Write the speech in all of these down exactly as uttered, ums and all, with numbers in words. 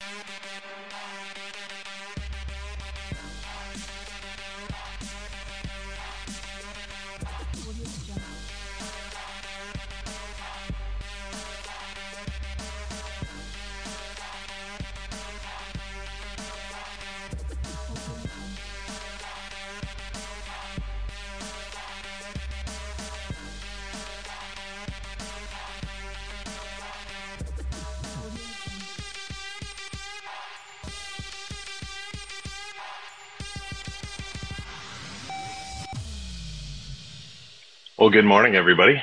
Well, good morning, everybody.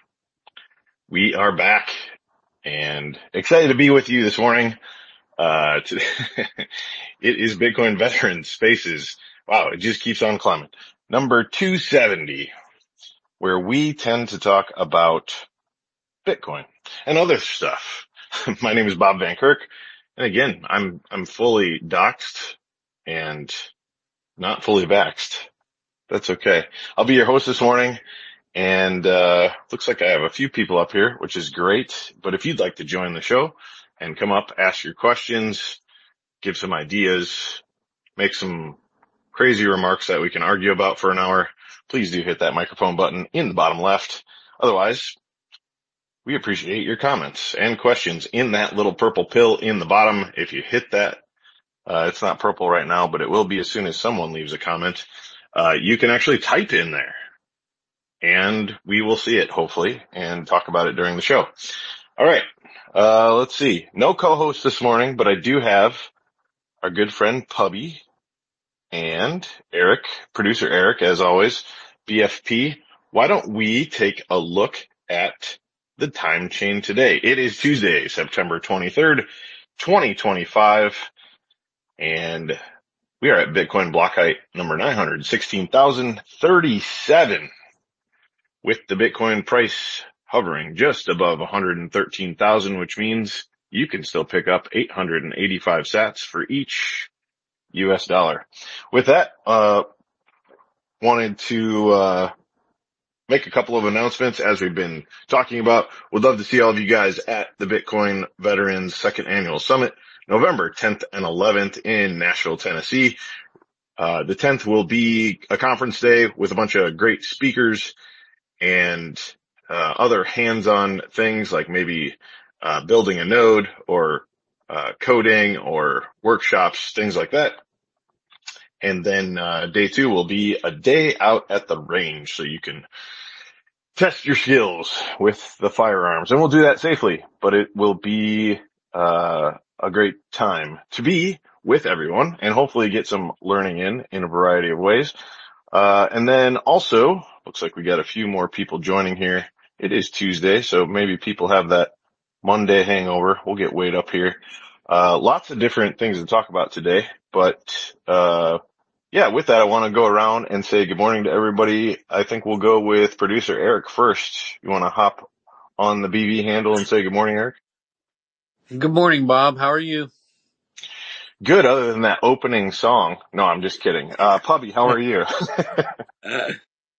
We are back and excited to be with you this morning. Uh, to, it is Bitcoin Veteran Spaces. Wow, it just keeps on climbing. Number two seventy, where we tend to talk about Bitcoin and other stuff. My name is Bob Van Kirk. And again, I'm, I'm fully doxed and not fully vaxxed. That's okay. I'll be your host this morning. And, uh, looks like I have a few people up here, which is great. But if you'd like to join the show and come up, ask your questions, give some ideas, make some crazy remarks that we can argue about for an hour, please do hit that microphone button in the bottom left. Otherwise, we appreciate your comments and questions in that little purple pill in the bottom. If you hit that, uh, it's not purple right now, but it will be as soon as someone leaves a comment. Uh, you can actually type in there. And we will see it, hopefully, and talk about it during the show. All right. Uh, let's see. No co-host this morning, but I do have our good friend Pubby and Eric, producer Eric, as always, B F P. Why don't we take a look at the time chain today? It is Tuesday, September twenty-third, twenty twenty-five, and we are at Bitcoin block height number nine hundred sixteen thousand thirty-seven. With the Bitcoin price hovering just above one hundred thirteen thousand, which means you can still pick up eight hundred eighty-five sats for each U S dollar. With that, uh, wanted to, uh, make a couple of announcements as we've been talking about. Would love to see all of you guys at the Bitcoin Veterans Second Annual Summit, November tenth and eleventh in Nashville, Tennessee. Uh, the tenth will be a conference day with a bunch of great speakers and uh, other hands-on things like maybe uh, building a node or uh, coding or workshops, things like that. And then uh, day two will be a day out at the range so you can test your skills with the firearms. And we'll do that safely, but it will be uh, a great time to be with everyone and hopefully get some learning in in a variety of ways. Uh, and then also, looks like we got a few more people joining here. It is Tuesday, so maybe people have that Monday hangover. We'll get Wade up here. Uh, lots of different things to talk about today, but, uh, yeah, with that, I want to go around and say good morning to everybody. I think we'll go with producer Eric first. You want to hop on the B V handle and say good morning, Eric? Good morning, Bob. How are you? Good, other than that opening song. No, I'm just kidding. Uh, Pubby, how are you? uh,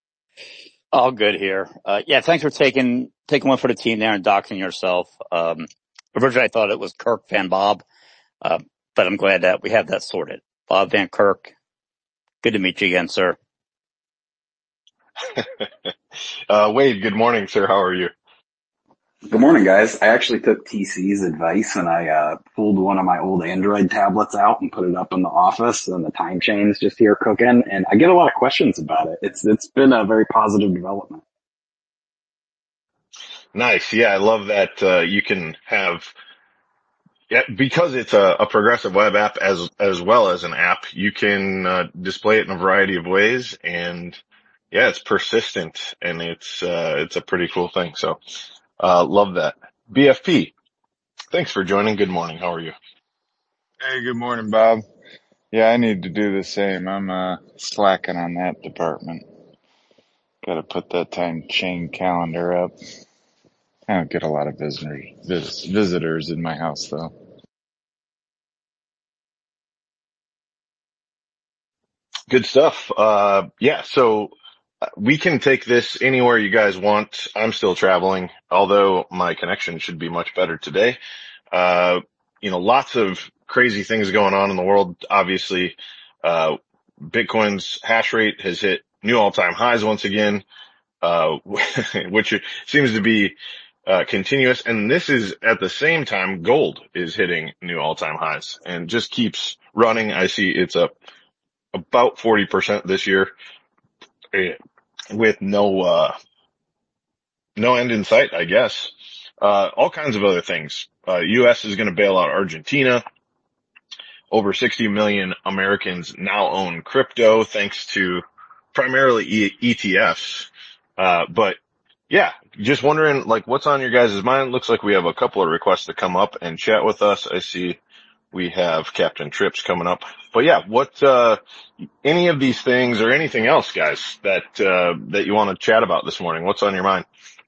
all good here. Uh, yeah, thanks for taking, taking one for the team there and doxing yourself. Um, originally I thought it was Kirk Van Bob, uh, but I'm glad that we have that sorted. Bob Van Kirk, good to meet you again, sir. uh, Wade, good morning, sir. How are you? Good morning, guys. I actually took T C's advice and I uh pulled one of my old Android tablets out and put it up in the office, and the time chain's just here cooking, and I get a lot of questions about it. It's It's been a very positive development. Nice. Yeah, I love that uh you can have, yeah, because it's a, a progressive web app as as well as an app, you can uh, display it in a variety of ways, and yeah, it's persistent and it's uh it's a pretty cool thing. So Uh, love that. B F P, thanks for joining. Good morning. How are you? Hey, good morning, Bob. Yeah, I need to do the same. I'm, uh, slacking on that department. Gotta put that time chain calendar up. I don't get a lot of visitors, vis- visitors in my house though. Good stuff. Uh, yeah, so we can take this anywhere you guys want. I'm still traveling, although my connection should be much better today. Uh, you know, lots of crazy things going on in the world. Obviously, uh, Bitcoin's hash rate has hit new all-time highs once again, uh, which seems to be uh, continuous. And this is at the same time gold is hitting new all-time highs and just keeps running. I see it's up about forty percent this year with no, uh, no end in sight, I guess. Uh, all kinds of other things. Uh, U S is going to bail out Argentina. Over sixty million Americans now own crypto thanks to primarily e- ETFs. Uh, but yeah, just wondering, like, what's on your guys' mind? Looks like we have a couple of requests to come up and chat with us. I see we have Captain Trips coming up. But yeah, what, uh, any of these things or anything else, guys, that, uh, that you want to chat about this morning? What's on your mind?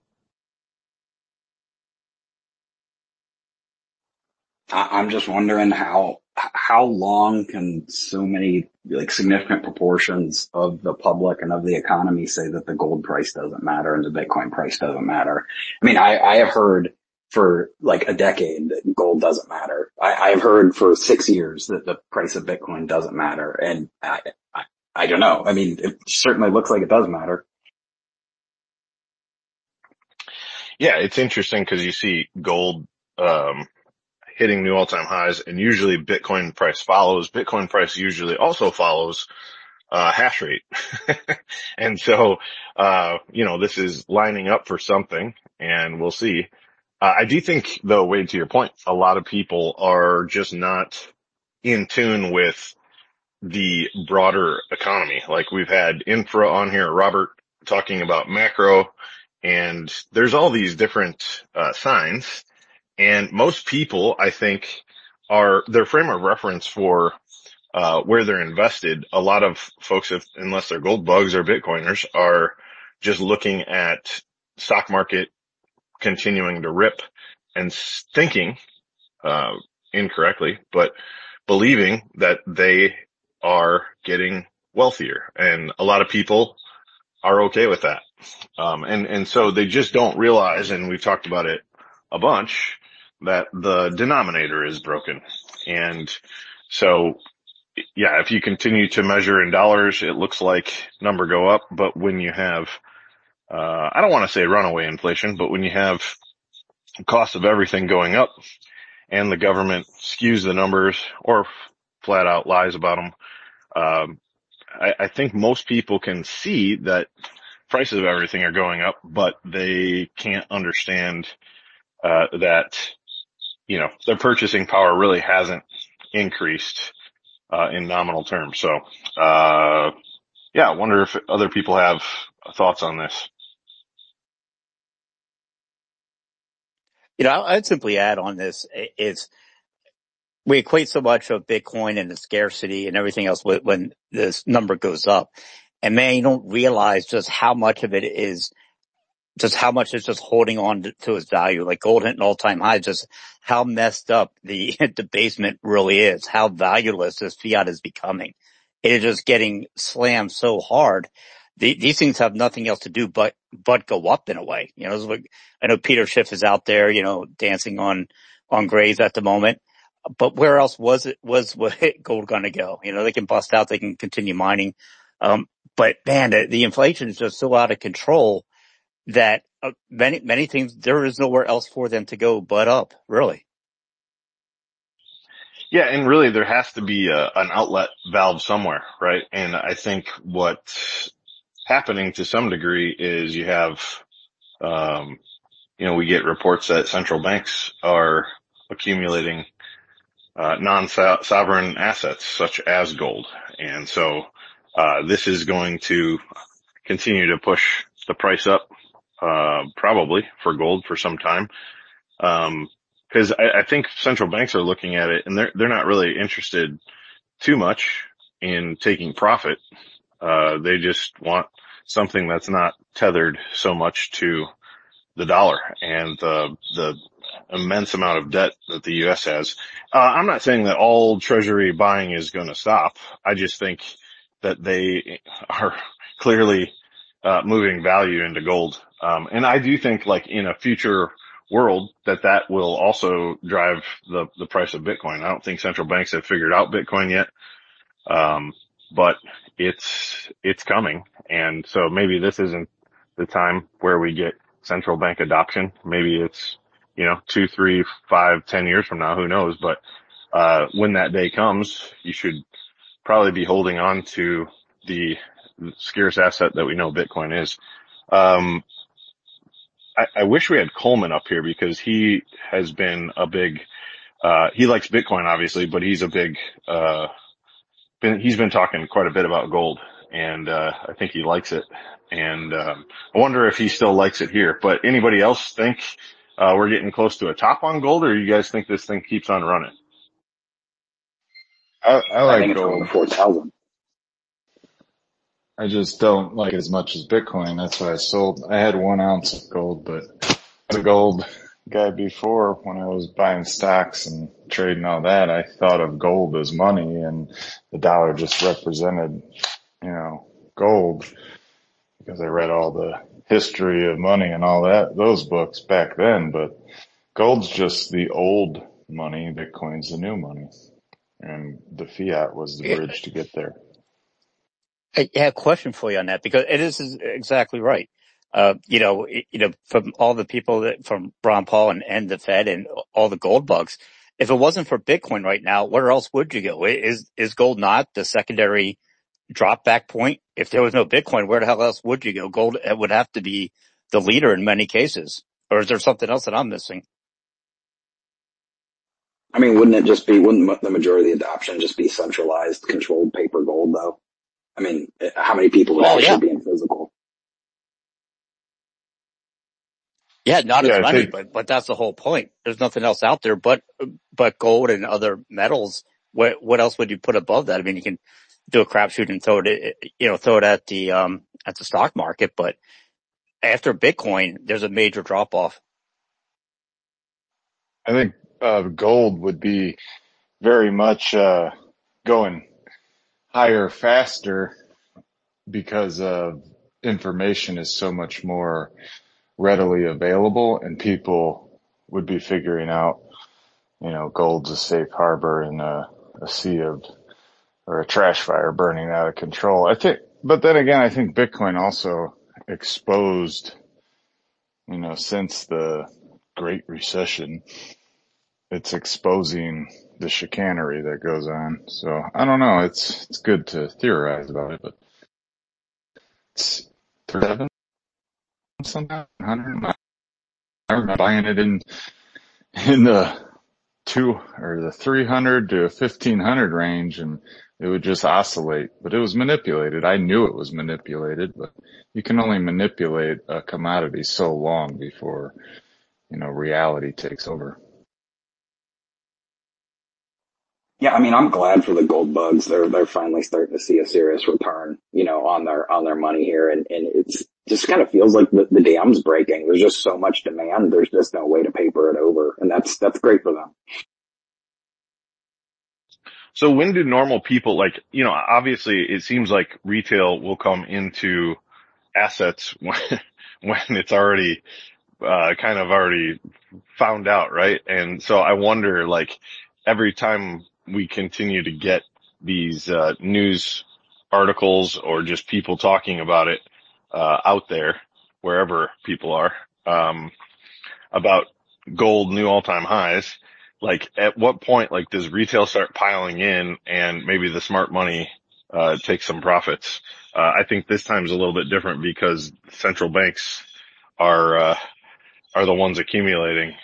I- I'm just wondering how how long can so many like significant proportions of the public and of the economy say that the gold price doesn't matter and the Bitcoin price doesn't matter? I mean, I, I have heard for like a decade that gold doesn't matter. I, I've heard for six years that the price of Bitcoin doesn't matter, and I I, I don't know. I mean, it certainly looks like it does matter. Yeah, it's interesting because you see gold, um, hitting new all-time highs, and usually Bitcoin price follows. Bitcoin price usually also follows uh hash rate. And so, uh, you know, this is lining up for something, and we'll see. Uh, I do think, though, Wade, to your point, a lot of people are just not in tune with the broader economy. Like we've had Infra on here, Robert talking about macro, and there's all these different uh signs. And most people, I think, are their frame of reference for uh where they're invested. A lot of folks, if, unless they're gold bugs or Bitcoiners, are just looking at stock market continuing to rip and thinking uh incorrectly, but believing that they are getting wealthier. And a lot of people are okay with that. Um, and, and so they just don't realize, and we've talked about it a bunch, that the denominator is broken. And so, yeah, if you continue to measure in dollars, it looks like number go up. But when you have, uh, I don't want to say runaway inflation, but when you have cost of everything going up and the government skews the numbers or flat out lies about them, um, I, I think most people can see that prices of everything are going up, but they can't understand uh that, you know, their purchasing power really hasn't increased uh in nominal terms. So uh yeah, I wonder if other people have thoughts on this. You know, I'd simply add on this is we equate so much of Bitcoin and the scarcity and everything else when this number goes up. And man, you don't realize just how much of it is just how much it's just holding on to, to its value. Like gold hitting all-time high, just how messed up the debasement really is, how valueless this fiat is becoming. It is just getting slammed so hard. The, these things have nothing else to do but, but go up in a way. You know, like, I know Peter Schiff is out there, you know, dancing on, on graves at the moment. But where else was it, was, was gold going to go? You know, they can bust out, they can continue mining. Um, but man, the, the inflation is just so out of control that uh, many, many things, there is nowhere else for them to go but up, really. Yeah, and really there has to be a, an outlet valve somewhere, right? And I think what's happening to some degree is you have, um, you know, we get reports that central banks are accumulating uh, non-sovereign assets such as gold. And so, uh, this is going to continue to push the price up, uh, probably for gold for some time. Um, cause I, I think central banks are looking at it and they're, they're not really interested too much in taking profit. Uh, they just want something that's not tethered so much to the dollar and the, the immense amount of debt that the U S has. Uh, I'm not saying that all treasury buying is going to stop. I just think that they are clearly, uh, moving value into gold. Um, and I do think like in a future world that that will also drive the, the price of Bitcoin. I don't think central banks have figured out Bitcoin yet. Um, but it's, it's coming. And so maybe this isn't the time where we get central bank adoption. Maybe it's, you know, two, three, five, ten years from now, who knows? But, uh, when that day comes, you should probably be holding on to the scarce asset that we know Bitcoin is. Um, I, I wish we had Coleman up here because he has been a big, uh, he likes Bitcoin obviously, but he's a big, uh, been, he's been talking quite a bit about gold, and, uh, I think he likes it. And, um, I wonder if he still likes it here. But anybody else think, uh, we're getting close to a top on gold, or you guys think this thing keeps on running? I, I I like think it's going gold. to four thousand. I just don't like it as much as Bitcoin. That's why I sold. I had one ounce of gold, but as a gold guy before, when I was buying stocks and trading all that, I thought of gold as money, and the dollar just represented, you know, gold, because I read all the history of money and all that, those books back then. But gold's just the old money. Bitcoin's the new money, and the fiat was the Yeah, bridge to get there. I have a question for you on that, because it is exactly right. Uh, you know, it- you know, from all the people that, from Ron Paul and, and the Fed and all the gold bugs, if it wasn't for Bitcoin right now, where else would you go? Is, is gold not the secondary drop back point? If there was no Bitcoin, where the hell else would you go? Gold would have to be the leader in many cases. Or is there something else that I'm missing? I mean, wouldn't it just be, wouldn't the majority of the adoption just be centralized, controlled paper gold though? I mean, how many people would Oh yeah. actually be in physical? Yeah, not Yeah, as I many, think but, but that's the whole point. There's nothing else out there but, but gold and other metals. What, what else would you put above that? I mean, you can do a crapshoot and throw it, you know, throw it at the, um, at the stock market, but after Bitcoin, there's a major drop off. I think uh, gold would be very much uh, going higher faster because of information is so much more readily available, and people would be figuring out, you know, gold's a safe harbor in a, a sea of, or a trash fire burning out of control. I think, but then again, I think Bitcoin also exposed, you know, since the Great Recession, it's exposing the chicanery that goes on. So I don't know. It's, it's good to theorize about it, but it's seven something, one hundred. I remember buying it in, in the two or the three hundred to fifteen hundred range, and it would just oscillate, but it was manipulated. I knew it was manipulated, but you can only manipulate a commodity so long before, you know, reality takes over. Yeah, I mean, I'm glad for the gold bugs. They're they're finally starting to see a serious return, you know, on their on their money here, and and it's just kind of feels like the, the dam's breaking. There's just so much demand. There's just no way to paper it over, and that's that's great for them. So when do normal people, like, you know, obviously it seems like retail will come into assets when, when it's already, uh, kind of already found out, right? And so I wonder, like, every time we continue to get these, uh, news articles or just people talking about it, uh, out there, wherever people are, um, about gold new all-time highs, like at what point, like, does retail start piling in and maybe the smart money uh takes some profits? Uh, I think this time's a little bit different because central banks are uh are the ones accumulating.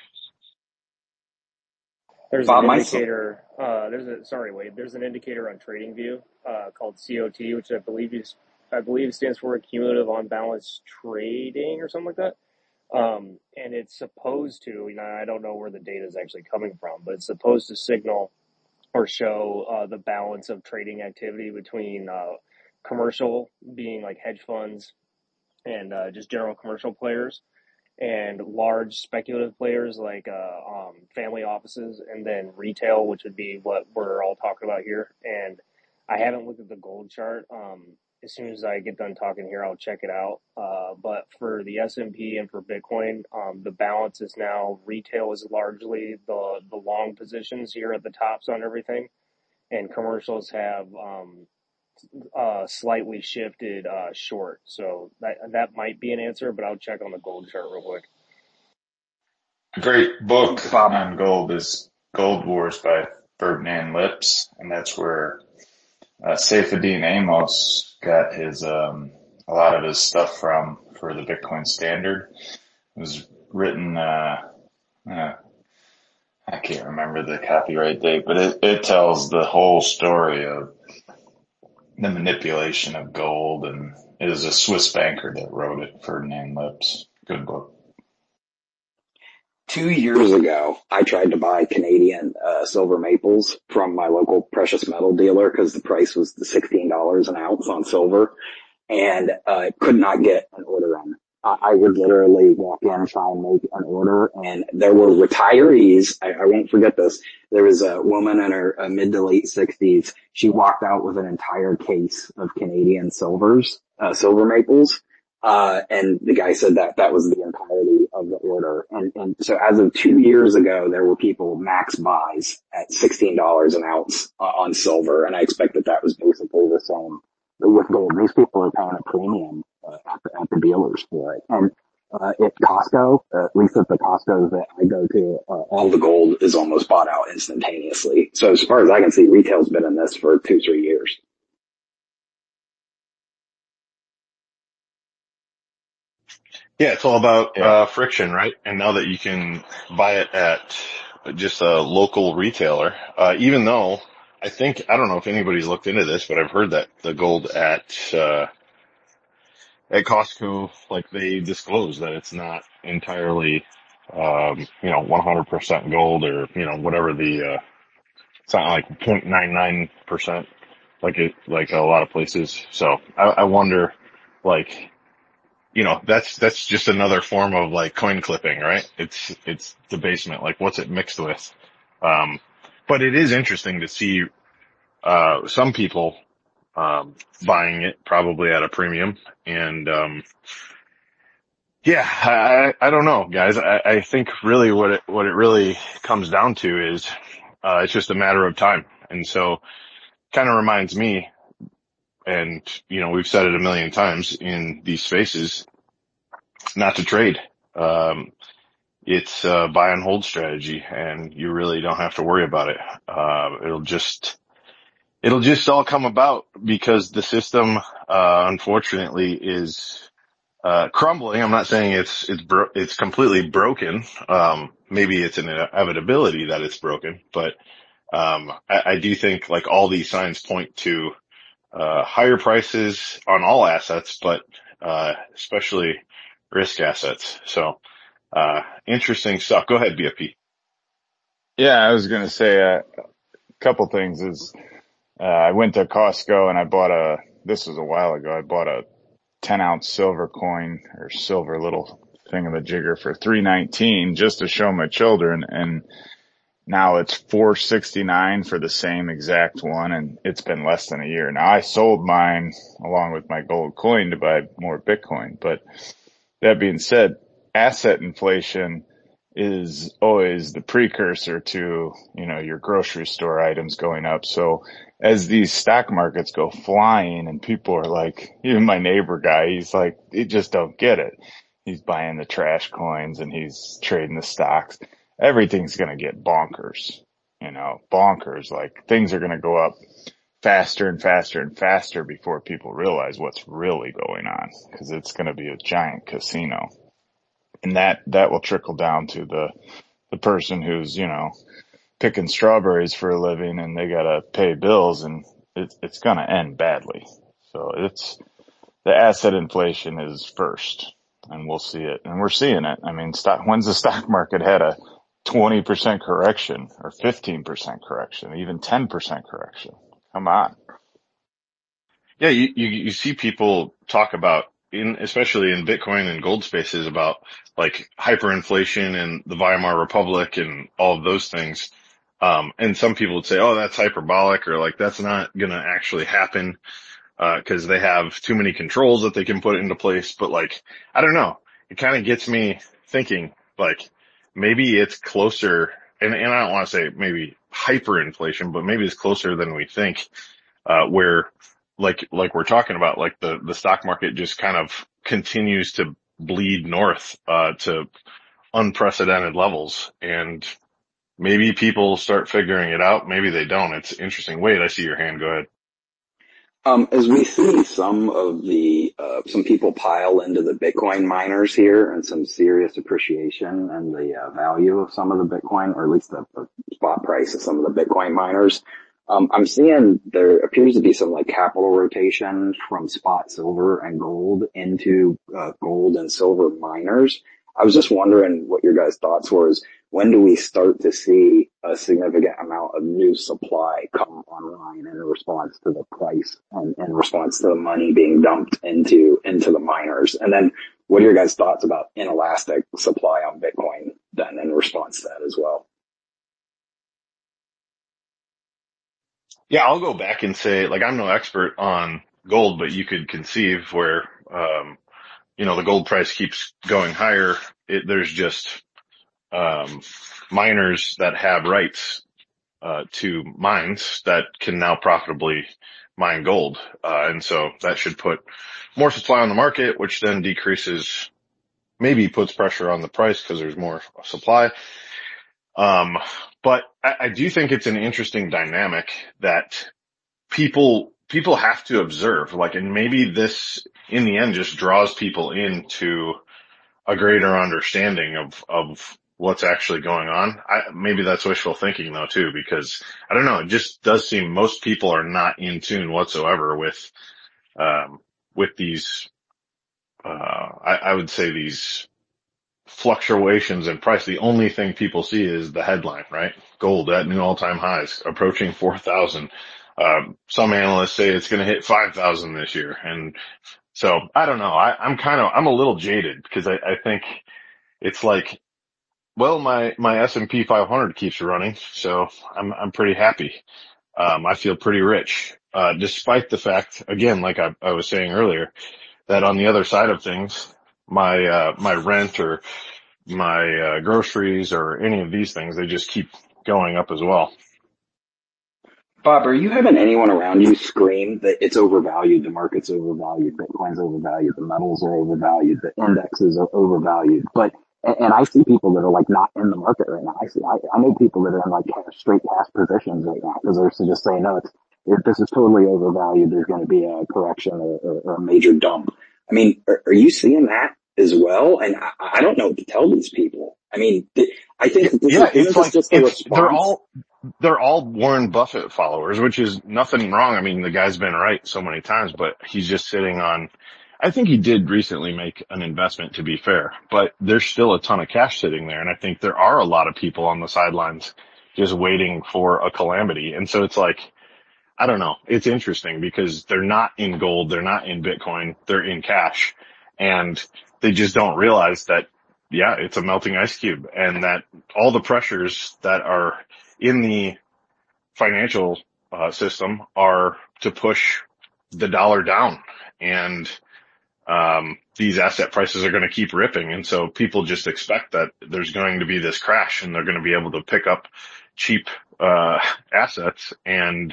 There's an Bob, my son, indicator. Uh, there's a sorry, Wade. There's an indicator on TradingView uh, called C O T, which I believe is I believe stands for cumulative on balance trading or something like that. Um, and it's supposed to, you know, I don't know where the data is actually coming from, but it's supposed to signal or show uh, the balance of trading activity between uh, commercial, being like hedge funds and uh, just general commercial players, and large speculative players like uh, um, family offices, and then retail, which would be what we're all talking about here. And I haven't looked at the gold chart, um, as soon as I get done talking here, I'll check it out. Uh, but for the S and P and for Bitcoin, um, the balance is now retail is largely the the long positions here at the tops on everything, and commercials have um, uh, slightly shifted uh, short. So that that might be an answer, but I'll check on the gold chart real quick. A great book Bob, on gold is Gold Wars by Ferdinand Lips, and that's where uh, Saifedean Amos got his um, a lot of his stuff from for the Bitcoin Standard. It was written, uh, uh, I can't remember the copyright date, but it, it tells the whole story of the manipulation of gold, and it is a Swiss banker that wrote it, Ferdinand Lips. Good book. two years ago, I tried to buy Canadian uh, silver maples from my local precious metal dealer because the price was sixteen dollars an ounce on silver, and uh, could not get an order on it. I, I would literally walk in, try and make an order, and there were retirees. I, I won't forget this. There was a woman in her uh, mid to late sixties. She walked out with an entire case of Canadian silvers, uh, silver maples. Uh, and the guy said that that was the entirety of the order. And, and so as of two years ago, there were people max buys at sixteen dollars an ounce uh, on silver. And I expect that that was basically the same with gold. These people are paying a premium uh, at, the, at the dealers for it. And uh, at Costco, uh, at least at the Costco's that I go to, uh, all the gold is almost bought out instantaneously. So as far as I can see, retail's been in this for two, three years. Yeah, it's all about Yeah. uh, friction, right? And now that you can buy it at just a local retailer, uh, even though I think, I don't know if anybody's looked into this, but I've heard that the gold at, uh, at Costco, like they disclose that it's not entirely, um, you know, one hundred percent gold or, you know, whatever the, uh, it's not like zero point nine nine percent like it, like a lot of places. So I, I wonder, like, you know, that's, that's just another form of like coin clipping, right? It's, it's debasement. Like what's it mixed with? Um, but it is interesting to see, uh, some people, um, buying it probably at a premium. And, um, yeah, I, I don't know, guys. I, I think really what it, what it really comes down to is, uh, it's just a matter of time. And so kind of reminds me, and, you know, we've said it a million times in these spaces, not to trade. Um, it's a buy and hold strategy, and you really don't have to worry about it. Uh, it'll just, it'll just all come about because the system, uh, unfortunately is, uh, crumbling. I'm not saying it's, it's, bro- it's completely broken. Um, maybe it's an inevitability that it's broken, but, um, I, I do think like all these signs point to, uh, higher prices on all assets, but, uh, especially risk assets. So, uh, interesting stuff. Go ahead, B F P. Yeah, I was going to say uh, a couple things is, uh, I went to Costco and I bought a, this was a while ago, I bought a ten ounce silver coin or silver little thingamajigger for three nineteen just to show my children. And now it's four sixty-nine for the same exact one. And it's been less than a year. Now I sold mine along with my gold coin to buy more Bitcoin. But that being said, asset inflation is always the precursor to, you know, your grocery store items going up. So as these stock markets go flying and people are like, even my neighbor guy, he's like, he just don't get it. He's buying the trash coins and he's trading the stocks. Everything's going to get bonkers, you know, bonkers. Like things are going to go up faster and faster and faster before people realize what's really going on, because it's going to be a giant casino. And that, that will trickle down to the, the person who's, you know, picking strawberries for a living and they gotta pay bills, and it, it's gonna end badly. So it's, the asset inflation is first, and we'll see it. And we're seeing it. I mean, stock, when's the stock market had a twenty percent correction or fifteen percent correction, even ten percent correction? Come on. Yeah, you, you, you see people talk about, in, especially in Bitcoin and gold spaces, about like hyperinflation and the Weimar Republic and all of those things. Um, and some people would say, oh, that's hyperbolic, or like that's not going to actually happen. uh, cause they have too many controls that they can put into place. But like, I don't know. It kind of gets me thinking like maybe it's closer, and, and I don't want to say maybe hyperinflation, but maybe it's closer than we think, uh, where like, like we're talking about, like the, the stock market just kind of continues to bleed north, uh, to unprecedented levels. And maybe people start figuring it out. Maybe they don't. It's interesting. Wade, I see your hand. Go ahead. Um, as we see some of the, uh, some people pile into the Bitcoin miners here and some serious appreciation and the uh, value of some of the Bitcoin, or at least the, the spot price of some of the Bitcoin miners. Um, I'm seeing there appears to be some like capital rotation from spot silver and gold into, uh, gold and silver miners. I was just wondering what your guys' thoughts were is when do we start to see a significant amount of new supply come online in response to the price and in response to the money being dumped into, into the miners? And then what are your guys' thoughts about inelastic supply on Bitcoin then in response to that as well? Yeah, I'll go back and say, like, I'm no expert on gold, but you could conceive where, um, you know, the gold price keeps going higher. It, there's just, um, miners that have rights, uh, to mines that can now profitably mine gold. Uh, and so that should put more supply on the market, which then decreases, maybe puts pressure on the price because there's more supply. Um, but I, I do think it's an interesting dynamic that people, people have to observe, like, and maybe this in the end just draws people into a greater understanding of, of what's actually going on. I, maybe that's wishful thinking though too, because I don't know. It just does seem most people are not in tune whatsoever with, um, with these, uh, I, I would say these fluctuations in price. The only thing people see is the headline, right? Gold at new all-time highs, approaching four thousand. Um, some analysts say it's going to hit five thousand this year. And so I don't know. I, I'm kind of, I'm a little jaded because I, I think it's like, well, my, my S and P five hundred keeps running. So I'm, I'm pretty happy. Um, I feel pretty rich, uh, despite the fact, again, like I, I was saying earlier, that on the other side of things, my, uh, my rent or my uh, groceries or any of these things, they just keep going up as well. Bob, are you having anyone around you scream that it's overvalued, the market's overvalued, Bitcoin's overvalued, the metals are overvalued, the indexes are overvalued? But, and, and I see people that are like not in the market right now. I see, I, I know people that are in like straight cash positions right now because they're just saying, no, it's, if this is totally overvalued, there's going to be a correction or, or, or a major dump. I mean, are, are you seeing that as well? And I, I don't know what to tell these people. I mean, I think this Yeah, is, it's isn't like, this just a it's, response? they're all, they're all Warren Buffett followers, which is nothing wrong. I mean, the guy's been right so many times, but he's just sitting on, I think he did recently make an investment to be fair, but there's still a ton of cash sitting there. And I think there are a lot of people on the sidelines just waiting for a calamity. And so it's like, I don't know. It's interesting because they're not in gold. They're not in Bitcoin. They're in cash and they just don't realize that, yeah, it's a melting ice cube and that all the pressures that are in the financial uh, system are to push the dollar down and, um, these asset prices are going to keep ripping. And so people just expect that there's going to be this crash and they're going to be able to pick up cheap, uh, assets. And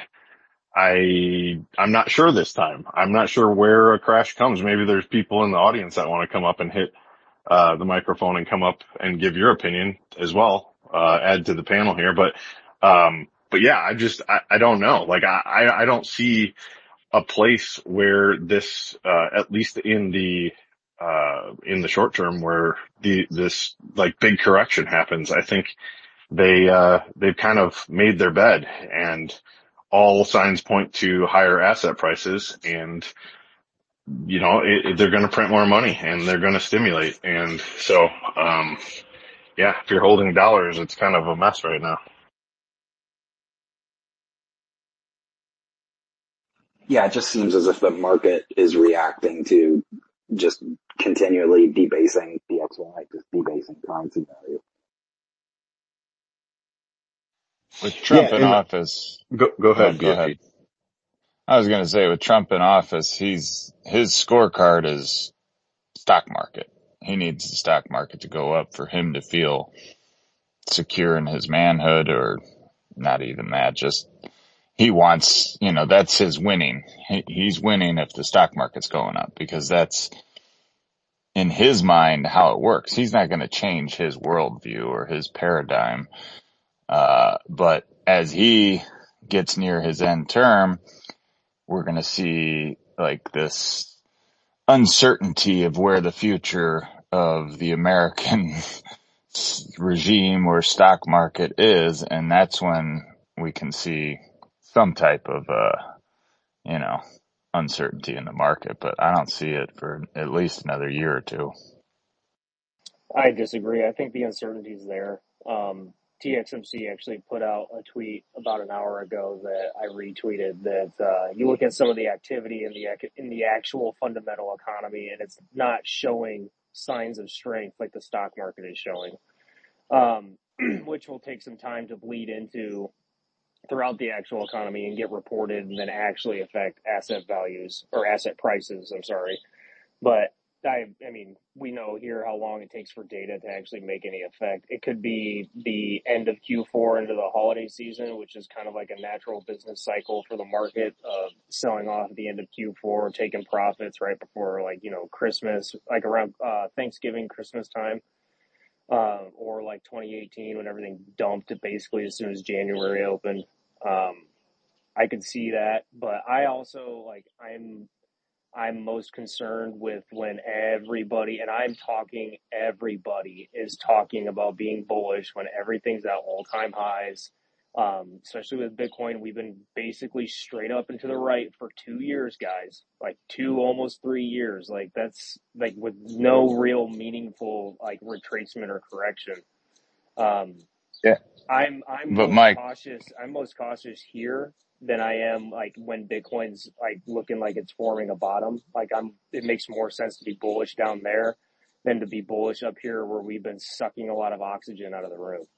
I, I'm not sure this time. I'm not sure where a crash comes. Maybe there's people in the audience that want to come up and hit, uh, the microphone and come up and give your opinion as well, uh, add to the panel here. But, um, but yeah, I just, I, I don't know. Like I, I, I don't see a place where this, uh, at least in the, uh, in the short term where the, this like big correction happens. I think they, uh, they've kind of made their bed and all signs point to higher asset prices and, you know, it, it, they're going to print more money and they're going to stimulate. And so, um, yeah, if you're holding dollars, it's kind of a mess right now. Yeah, it just seems as if the market is reacting to just continually debasing the X Y, just debasing currency value. With Trump Yeah, in and office, go, go oh, ahead, go B F ahead. P. I was going to say with Trump in office, he's, his scorecard is stock market. He needs the stock market to go up for him to feel secure in his manhood, or not even that, just he wants, you know, that's his winning. He, he's winning if the stock market's going up, because that's in his mind how it works. He's not going to change his worldview or his paradigm. Uh, but as he gets near his end term, we're going to see like this uncertainty of where the future of the American regime or stock market is. And that's when we can see some type of, uh, you know, uncertainty in the market, but I don't see it for at least another year or two. I disagree. I think the uncertainty is there. Um, T X M C actually put out a tweet about an hour ago that I retweeted that uh, you look at some of the activity in the in the actual fundamental economy, and it's not showing signs of strength like the stock market is showing, um, which will take some time to bleed into throughout the actual economy and get reported and then actually affect asset values or asset prices. I'm sorry. But I, I mean, we know here how long it takes for data to actually make any effect. It could be the end of Q four into the holiday season, which is kind of like a natural business cycle for the market of selling off at the end of Q four, taking profits right before, like, you know, Christmas, like around uh, Thanksgiving, Christmas time, uh, or like twenty eighteen when everything dumped basically as soon as January opened. Um, I could see that, but I also like I'm I'm most concerned with when everybody, and I'm talking everybody, is talking about being bullish when everything's at all-time highs. Um, especially with Bitcoin, we've been basically straight up and to the right for two years, guys. Like two, almost three years. Like that's like with no real meaningful like retracement or correction. Um, Yeah. I'm I'm But most Mike, cautious. I'm most cautious here than I am like when Bitcoin's like looking like it's forming a bottom. Like I'm, it makes more sense to be bullish down there than to be bullish up here where we've been sucking a lot of oxygen out of the room.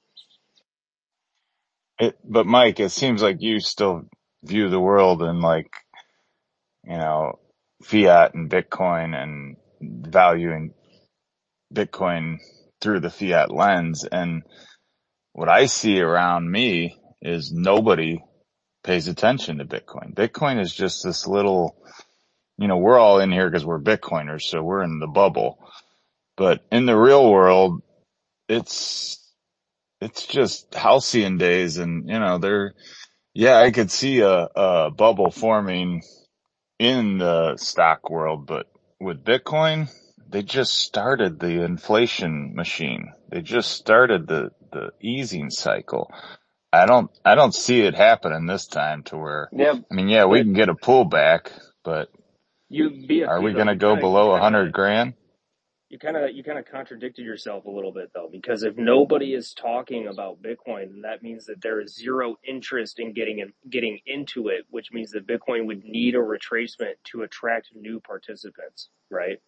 it, but Mike, it seems like you still view the world in like, you know, fiat and Bitcoin and valuing Bitcoin through the fiat lens. And what I see around me is nobody pays attention to Bitcoin. Bitcoin is just this little, you know, we're all in here because we're Bitcoiners, so we're in the bubble. But in the real world, it's, it's just halcyon days, and, you know, they're, yeah, I could see a, a bubble forming in the stock world, but with Bitcoin, they just started the inflation machine. They just started the, the easing cycle. I don't, I don't see it happening this time to where, Yeah, I mean, yeah, we but can get a pullback, but you are B F T we though, going to you go kind of you below a kind of hundred grand? you kind of you kind of contradicted yourself a little bit though, because if nobody is talking about Bitcoin, then that means that there is zero interest in getting in, getting into it, which means that Bitcoin would need a retracement to attract new participants, right?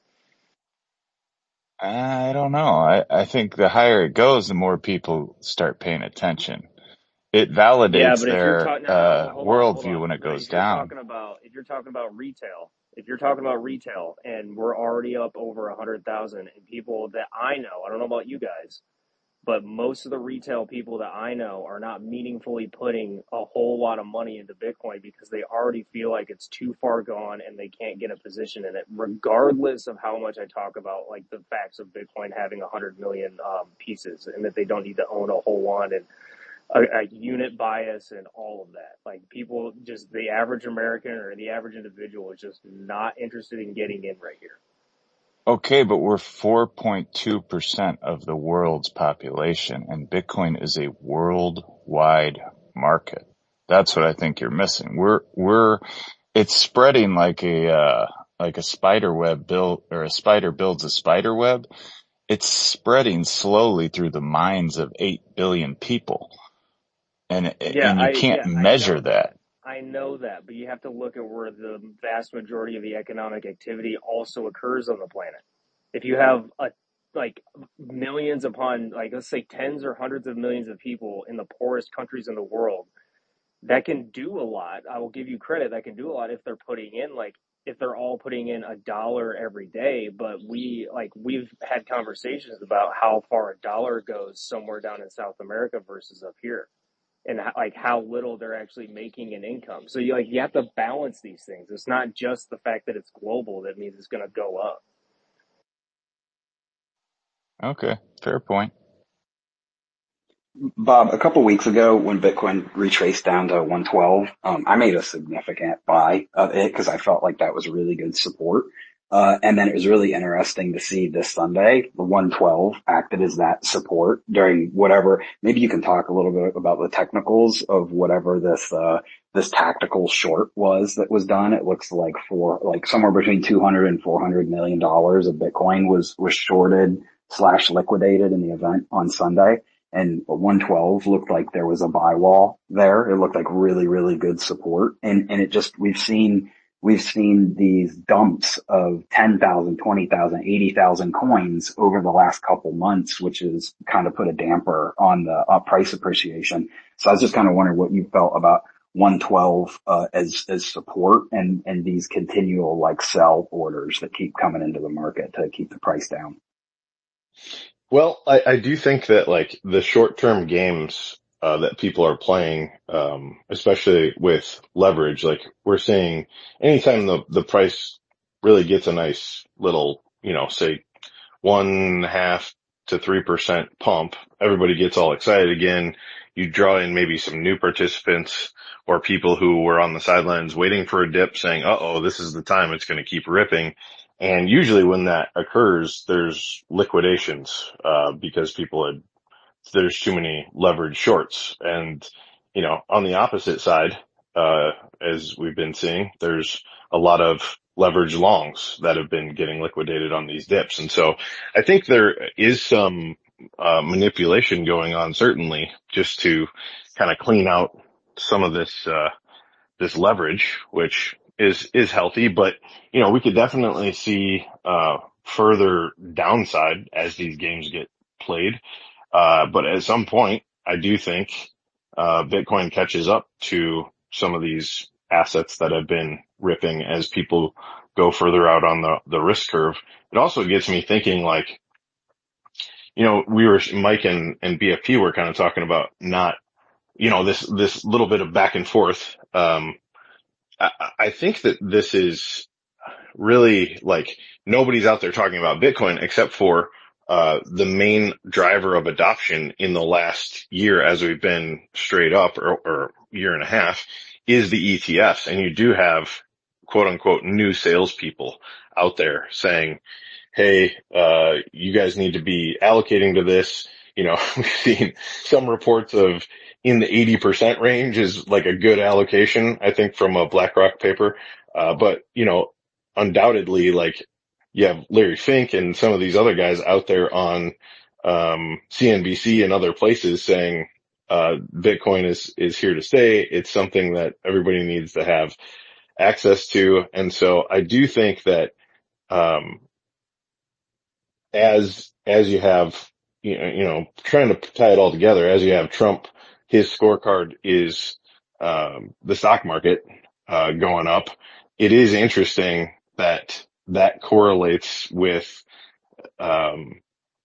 I don't know. I, I think the higher it goes, the more people start paying attention. It Yeah, validates but if you're their, talking, no, no, uh, well, hold on, hold worldview on. when it But goes if you're down. talking about, if you're talking about retail, if you're talking about retail, and we're already up over a hundred thousand, and people that I know, I don't know about you guys, but most of the retail people that I know are not meaningfully putting a whole lot of money into Bitcoin because they already feel like it's too far gone and they can't get a position in it, regardless of how much I talk about like the facts of Bitcoin having a hundred million um, pieces and that they don't need to own a whole one and a, a unit bias and all of that. Like people, just the average American or the average individual is just not interested in getting in right here. Okay, but we're four point two percent of the world's population, and Bitcoin is a worldwide market. That's what I think you're missing. We're, we're, it's spreading like a, uh, like a spider web build, or a spider builds a spider web. It's spreading slowly through the minds of eight billion people. And, Yeah, and you I can't yeah I measure know that. that. I know that, but you have to look at where the vast majority of the economic activity also occurs on the planet. If you have a like millions upon like let's say tens or hundreds of millions of people in the poorest countries in the world, that can do a lot. I will give you credit. That can do a lot if they're putting in like if they're all putting in a dollar every day. But we like we've had conversations about how far a dollar goes somewhere down in South America versus up here, and like how little they're actually making in income. So you like you have to balance these things. It's not just the fact that it's global that means it's going to go up. Okay, fair point. Bob, a couple weeks ago when Bitcoin retraced down to one twelve, um, I made a significant buy of it because I felt like that was really good support. Uh, and then it was really interesting to see this Sunday, the one twelve acted as that support during whatever, maybe you can talk a little bit about the technicals of whatever this, uh, this tactical short was that was done. It looks like for like somewhere between two hundred and four hundred million dollars of Bitcoin was, was shorted slash liquidated in the event on Sunday. And one twelve looked like there was a buy wall there. It looked like really, really good support. And, and it just, we've seen, we've seen these dumps of ten thousand, twenty thousand, eighty thousand coins over the last couple months, which has kind of put a damper on the uh, price appreciation. So I was just kind of wondering what you felt about one twelve, uh, as, as support and, and these continual like sell orders that keep coming into the market to keep the price down. Well, I, I do think that like the short-term games uh, that people are playing, um, especially with leverage, like we're seeing anytime the, the price really gets a nice little, you know, say one and a half to three percent pump, everybody gets all excited again. You draw in maybe some new participants or people who were on the sidelines waiting for a dip saying, uh oh, this is the time it's going to keep ripping. And usually when that occurs, there's liquidations, uh, because people had, there's too many leverage shorts. And, you know, on the opposite side, uh, as we've been seeing, there's a lot of leverage longs that have been getting liquidated on these dips. And so I think there is some, uh, manipulation going on, certainly just to kind of clean out some of this, uh, this leverage, which is, is healthy, but, you know, we could definitely see, uh, further downside as these games get played. Uh, but at some point, I do think, uh, Bitcoin catches up to some of these assets that have been ripping as people go further out on the, the risk curve. It also gets me thinking like, you know, we were, Mike and, and B F P were kind of talking about not, you know, this, this little bit of back and forth. Um, I think that this is really like nobody's out there talking about Bitcoin except for uh the main driver of adoption in the last year as we've been straight up or, or year and a half is the E T Fs. And you do have quote unquote new salespeople out there saying, hey, uh you guys need to be allocating to this. You know, we've seen some reports of in the eighty percent range is like a good allocation, I think, from a BlackRock paper. Uh, but, you know, undoubtedly, like you have Larry Fink and some of these other guys out there on, um, C N B C and other places saying, uh, Bitcoin is, is here to stay. It's something that everybody needs to have access to. And so I do think that, um, as, as you have, you know, you know, trying to tie it all together, as you have Trump, his scorecard is, um, the stock market, uh, going up. It is interesting that that correlates with, um,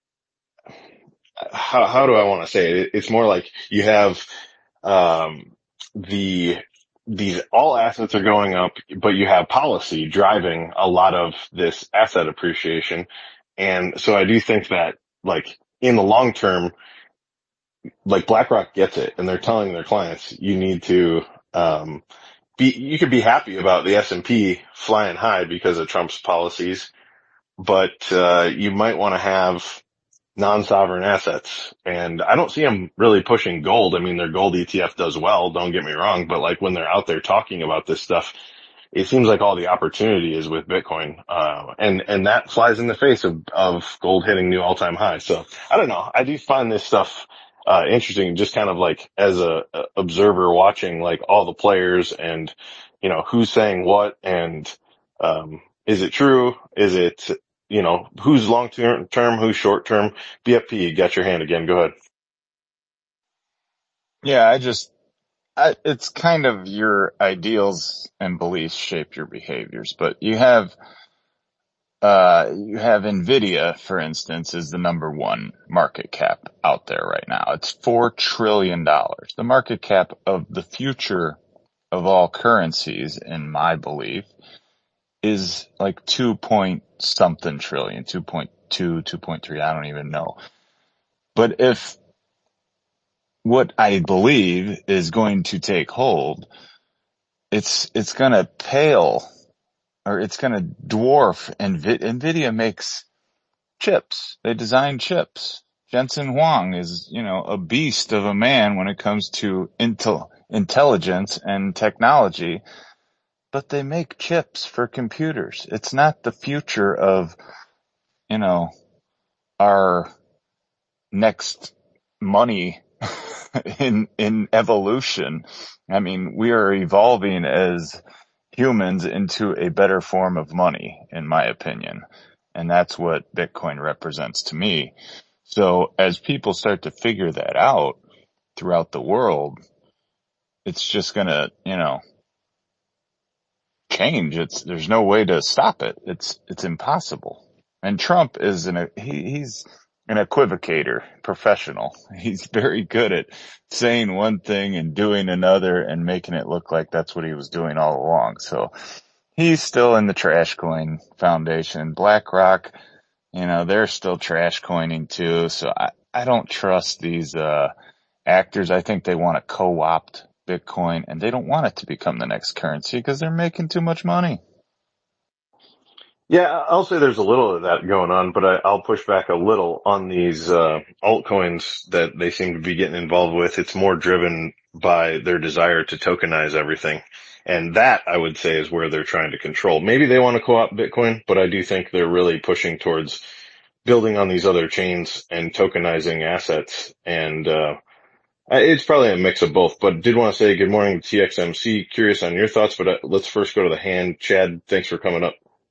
how, how do I want to say it? It's more like you have, um, the, these all assets are going up, but you have policy driving a lot of this asset appreciation. And so I do think that like in the long term, like BlackRock gets it and they're telling their clients, you need to, um, be, you could be happy about the S and P flying high because of Trump's policies, but, uh, you might want to have non-sovereign assets. And I don't see them really pushing gold. I mean, their gold E T F does well, don't get me wrong, but like when they're out there talking about this stuff, it seems like all the opportunity is with Bitcoin. Uh, and, and that flies in the face of, of gold hitting new all-time highs. So I don't know. I do find this stuff, uh, interesting, just kind of like as a, a observer watching like all the players and, you know, who's saying what and, um, is it true? Is it, you know, who's long term, who's short term? B F P, you got your hand again. Go ahead. Yeah, I just, I, it's kind of your ideals and beliefs shape your behaviors, but you have, uh, you have NVIDIA, for instance, is the number one market cap out there right now. It's four trillion dollars. The market cap of the future of all currencies, in my belief, is like two point something trillion, two point two, two point three, I don't even know. But if what I believe is going to take hold, it's, it's gonna pale, or it's gonna dwarf, Nvi- NVIDIA makes chips. They design chips. Jensen Huang is, you know, a beast of a man when it comes to intel, intelligence and technology, but they make chips for computers. It's not the future of, you know, our next money in, in evolution. I mean, we are evolving as humans into a better form of money, in my opinion. And that's what Bitcoin represents to me. So as people start to figure that out throughout the world, it's just gonna, you know, change. It's, there's no way to stop it. It's, it's impossible. And Trump is an, he, he's an equivocator professional. He's very good at saying one thing and doing another and making it look like that's what he was doing all along. So he's still in the trash coin foundation. BlackRock, you know, they're still trash coining too. So I, I don't trust these, uh, actors. I think they want to co-opt Bitcoin and they don't want it to become the next currency because they're making too much money. Yeah, I'll say there's a little of that going on, but I, I'll push back a little on these uh, altcoins that they seem to be getting involved with. It's more driven by their desire to tokenize everything. And that, I would say, is where they're trying to control. Maybe they want to co-opt Bitcoin, but I do think they're really pushing towards building on these other chains and tokenizing assets. And uh it's probably a mix of both, but did want to say good morning to T X M C. Curious on your thoughts, but uh, let's first go to the hand. Chad, thanks for coming up.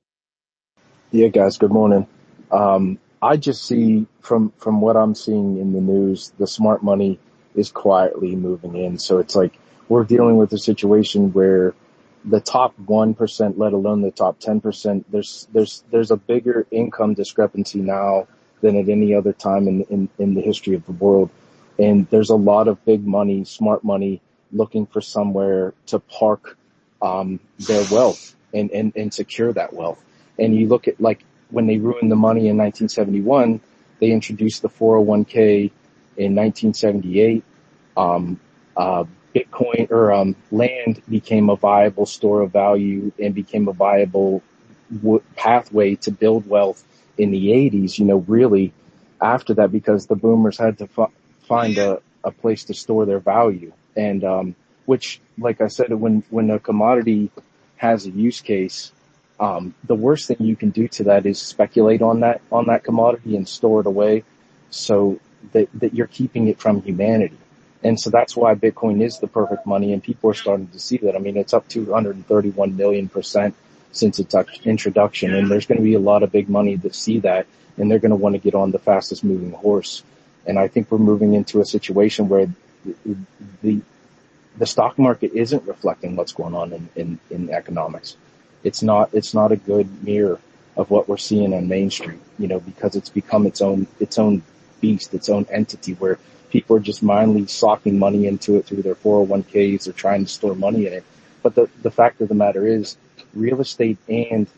Yeah, guys, good morning. Um, I just see from, from what I'm seeing in the news, the smart money is quietly moving in. So it's like we're dealing with a situation where the top one percent, let alone the top ten percent, there's, there's, there's a bigger income discrepancy now than at any other time in, in, in the history of the world. And there's a lot of big money, smart money looking for somewhere to park, um, their wealth and, and, and secure that wealth. And you look at like when they ruined the money in nineteen seventy-one, they introduced the four oh one k in nineteen seventy-eight. Um, uh, Bitcoin or um, land became a viable store of value and became a viable w- pathway to build wealth in the eighties, you know, really after that, because the boomers had to f- find a, a place to store their value. And um, which, like I said, when, when a commodity has a use case, Um, the worst thing you can do to that is speculate on that, on that commodity and store it away so that, that you're keeping it from humanity. And so that's why Bitcoin is the perfect money and people are starting to see that. I mean, it's up two hundred thirty-one million percent since its introduction, and there's going to be a lot of big money that see that and they're going to want to get on the fastest moving horse. And I think we're moving into a situation where the, the, the stock market isn't reflecting what's going on in, in, in economics. It's not, it's not a good mirror of what we're seeing on Main Street, you know, because it's become its own, its own beast, its own entity where people are just mindly socking money into it through their four oh one k's or trying to store money in it. But the, the fact of the matter is real estate and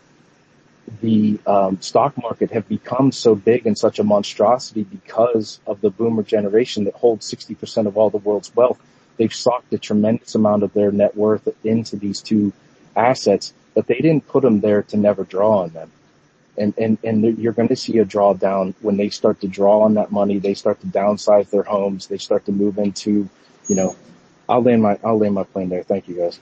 the um, stock market have become so big and such a monstrosity because of the boomer generation that holds sixty percent of all the world's wealth. They've socked a tremendous amount of their net worth into these two assets, but they didn't put them there to never draw on them. And, and, and you're going to see a drawdown when they start to draw on that money. They start to downsize their homes. They start to move into, you know, I'll land my, I'll land my plane there. Thank you guys.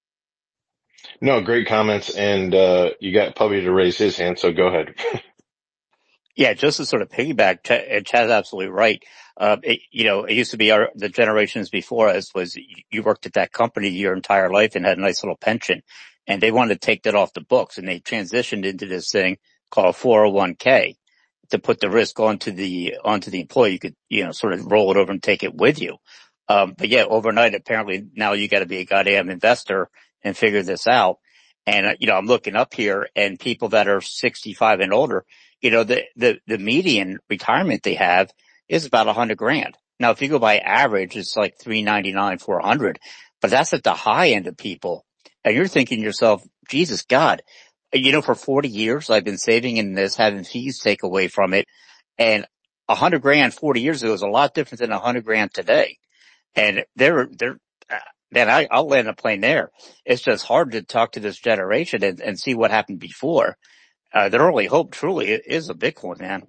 No, great comments. And, uh, you got Puppy to raise his hand. So go ahead. Yeah, just to sort of piggyback, Ch- Chad's absolutely right. Uh, it, you know, it used to be our, the generations before us was you worked at that company your entire life and had a nice little pension, and they wanted to take that off the books, and they transitioned into this thing called four oh one k to put the risk onto the, onto the employee. You could, you know, sort of roll it over and take it with you. Um, but yeah, overnight, apparently now you got to be a goddamn investor and figure this out. And, uh, you know, I'm looking up here and people that are sixty-five and older, you know, the, the, the median retirement they have is about a hundred grand. Now, if you go by average, it's like three ninety-nine, four hundred, but that's at the high end of people. And you're thinking to yourself, Jesus God, you know, for forty years, I've been saving in this, having fees take away from it. And a hundred grand forty years ago is a lot different than a hundred grand today. And they're, they're, uh, man, I, I'll land a plane there. It's just hard to talk to this generation and, and see what happened before. Uh, their only hope truly is a Bitcoin, man.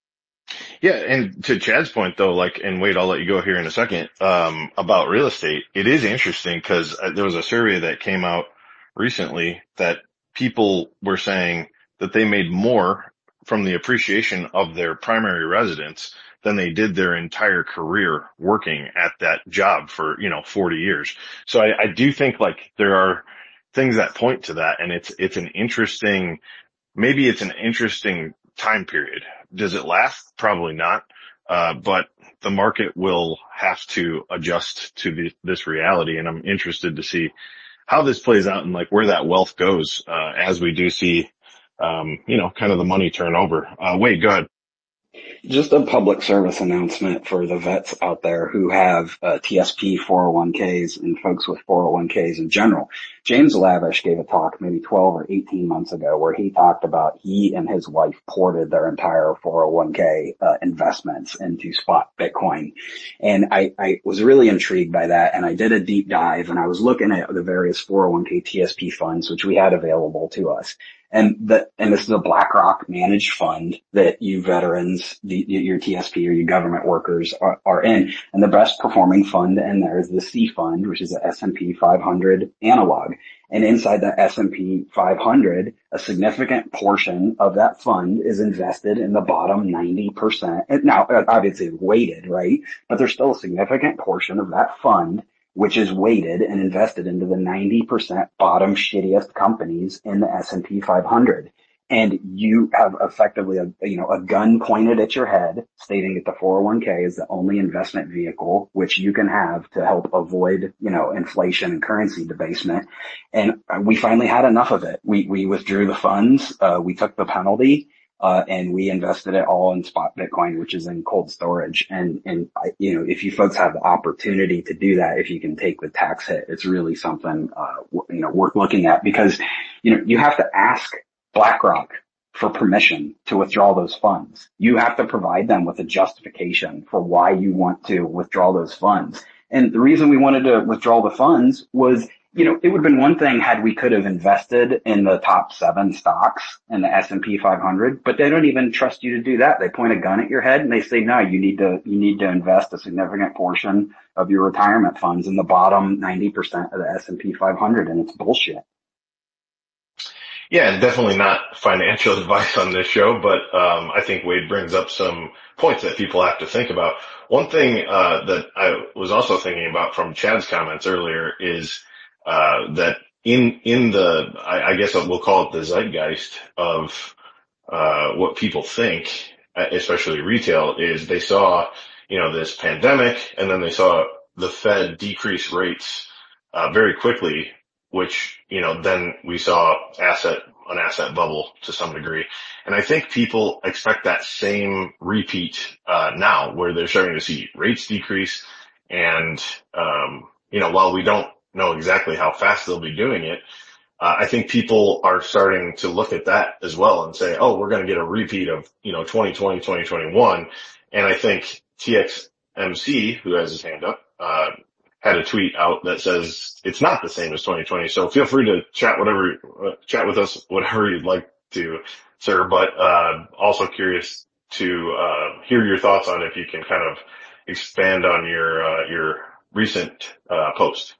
Yeah, and to Chad's point though, like, and Wade, I'll let you go here in a second, um, about real estate. It is interesting because there was a survey that came out recently that people were saying that they made more from the appreciation of their primary residence than they did their entire career working at that job for, you know, forty years. So I, I do think like there are things that point to that, and it's, it's an interesting, maybe it's an interesting time period. Does it last? Probably not. Uh, but the market will have to adjust to the, this reality. And I'm interested to see how this plays out and like where that wealth goes, uh, as we do see, um, you know, kind of the money turnover. Uh, Wade, go ahead. Just a public service announcement for the vets out there who have uh, T S P four oh one k's and folks with four oh one k's in general. James Lavish gave a talk maybe twelve or eighteen months ago where he talked about he and his wife ported their entire four oh one k uh, investments into spot Bitcoin. And I, I was really intrigued by that, and I did a deep dive, and I was looking at the various four oh one k T S P funds which we had available to us. And the, and this is a BlackRock managed fund that you veterans, the, your T S P or your government workers are, are in. And the best performing fund in there is the C fund, which is the S and P five hundred analog. And inside the S and P five hundred, a significant portion of that fund is invested in the bottom ninety percent. Now, obviously weighted, right? But there's still a significant portion of that fund which is weighted and invested into the ninety percent bottom shittiest companies in the S and P five hundred. And you have effectively a, you know, a gun pointed at your head stating that the four oh one k is the only investment vehicle which you can have to help avoid, you know, inflation and currency debasement. And we finally had enough of it. We, we withdrew the funds. Uh, we took the penalty. Uh, and we invested it all in spot Bitcoin, which is in cold storage. And, and, I, you know, if you folks have the opportunity to do that, if you can take the tax hit, it's really something, uh, you know, worth looking at because, you know, you have to ask BlackRock for permission to withdraw those funds. You have to provide them with a justification for why you want to withdraw those funds. And the reason we wanted to withdraw the funds was, you know, it would have been one thing had we could have invested in the top seven stocks in the S and P five hundred, but they don't even trust you to do that. They point a gun at your head and they say, no, you need to, you need to invest a significant portion of your retirement funds in the bottom ninety percent of the S and P five hundred. And it's bullshit. Yeah, definitely not financial advice on this show, but um I think Wade brings up some points that people have to think about. One thing uh that I was also thinking about from Chad's comments earlier is uh that in in the I, I guess we'll call it the zeitgeist of uh what people think, especially retail, is they saw, you know, this pandemic and then they saw the Fed decrease rates uh very quickly, which, you know, then we saw asset, an asset bubble to some degree. And I think people expect that same repeat, uh, now where they're starting to see rates decrease. And, um, you know, while we don't know exactly how fast they'll be doing it, uh, I think people are starting to look at that as well and say, oh, we're going to get a repeat of, you know, twenty twenty, twenty twenty-one. And I think T X M C, who has his hand up, uh, had a tweet out that says it's not the same as twenty twenty. So feel free to chat whatever, uh, chat with us, whatever you'd like to, sir. But, uh, also curious to, uh, hear your thoughts on if you can kind of expand on your, uh, your recent, uh, post.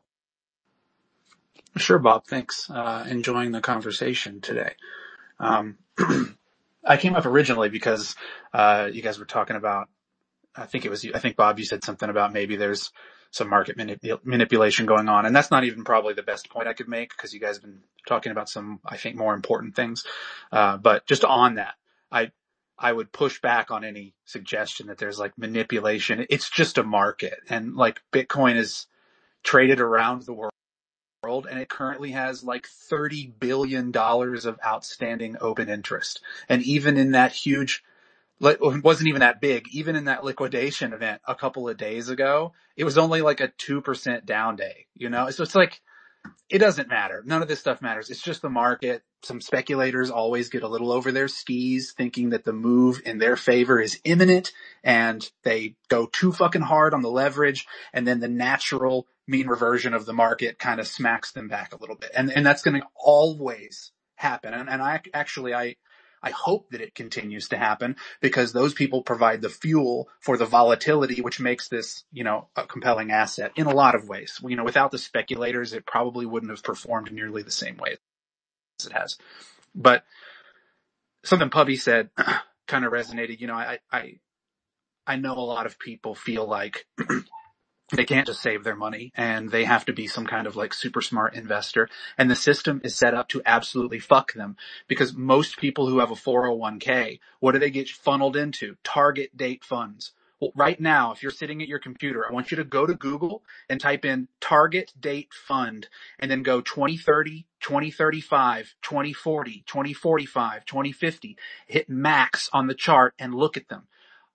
Sure, Bob. Thanks. Uh, enjoying the conversation today. Um, I came up originally because, uh, you guys were talking about, I think it was, I think Bob, you said something about maybe there's some market manip- manipulation going on. And that's not even probably the best point I could make because you guys have been talking about some, I think, more important things. Uh, but just on that, I, I would push back on any suggestion that there's like manipulation. It's just a market, and like Bitcoin is traded around the world, and it currently has like thirty billion dollars of outstanding open interest. And even in that huge, it wasn't even that big, even in that liquidation event a couple of days ago, it was only like a two percent down day, you know? So it's like, it doesn't matter. None of this stuff matters. It's just the market. Some speculators always get a little over their skis thinking that the move in their favor is imminent, and they go too fucking hard on the leverage, and then the natural mean reversion of the market kind of smacks them back a little bit. And, and that's going to always happen. And, and I actually, I, I hope that it continues to happen, because those people provide the fuel for the volatility, which makes this, you know, a compelling asset in a lot of ways. You know, without the speculators, it probably wouldn't have performed nearly the same way as it has. But something Pubby said kind of resonated. You know, I, I, I know a lot of people feel like they can't just save their money, and they have to be some kind of like super smart investor. And the system is set up to absolutely fuck them, because most people who have a four oh one k, what do they get funneled into? Target date funds. Well, right now, if you're sitting at your computer, I want you to go to Google and type in target date fund, and then go twenty thirty, twenty thirty-five, twenty forty, twenty forty-five, twenty fifty, hit max on the chart and look at them.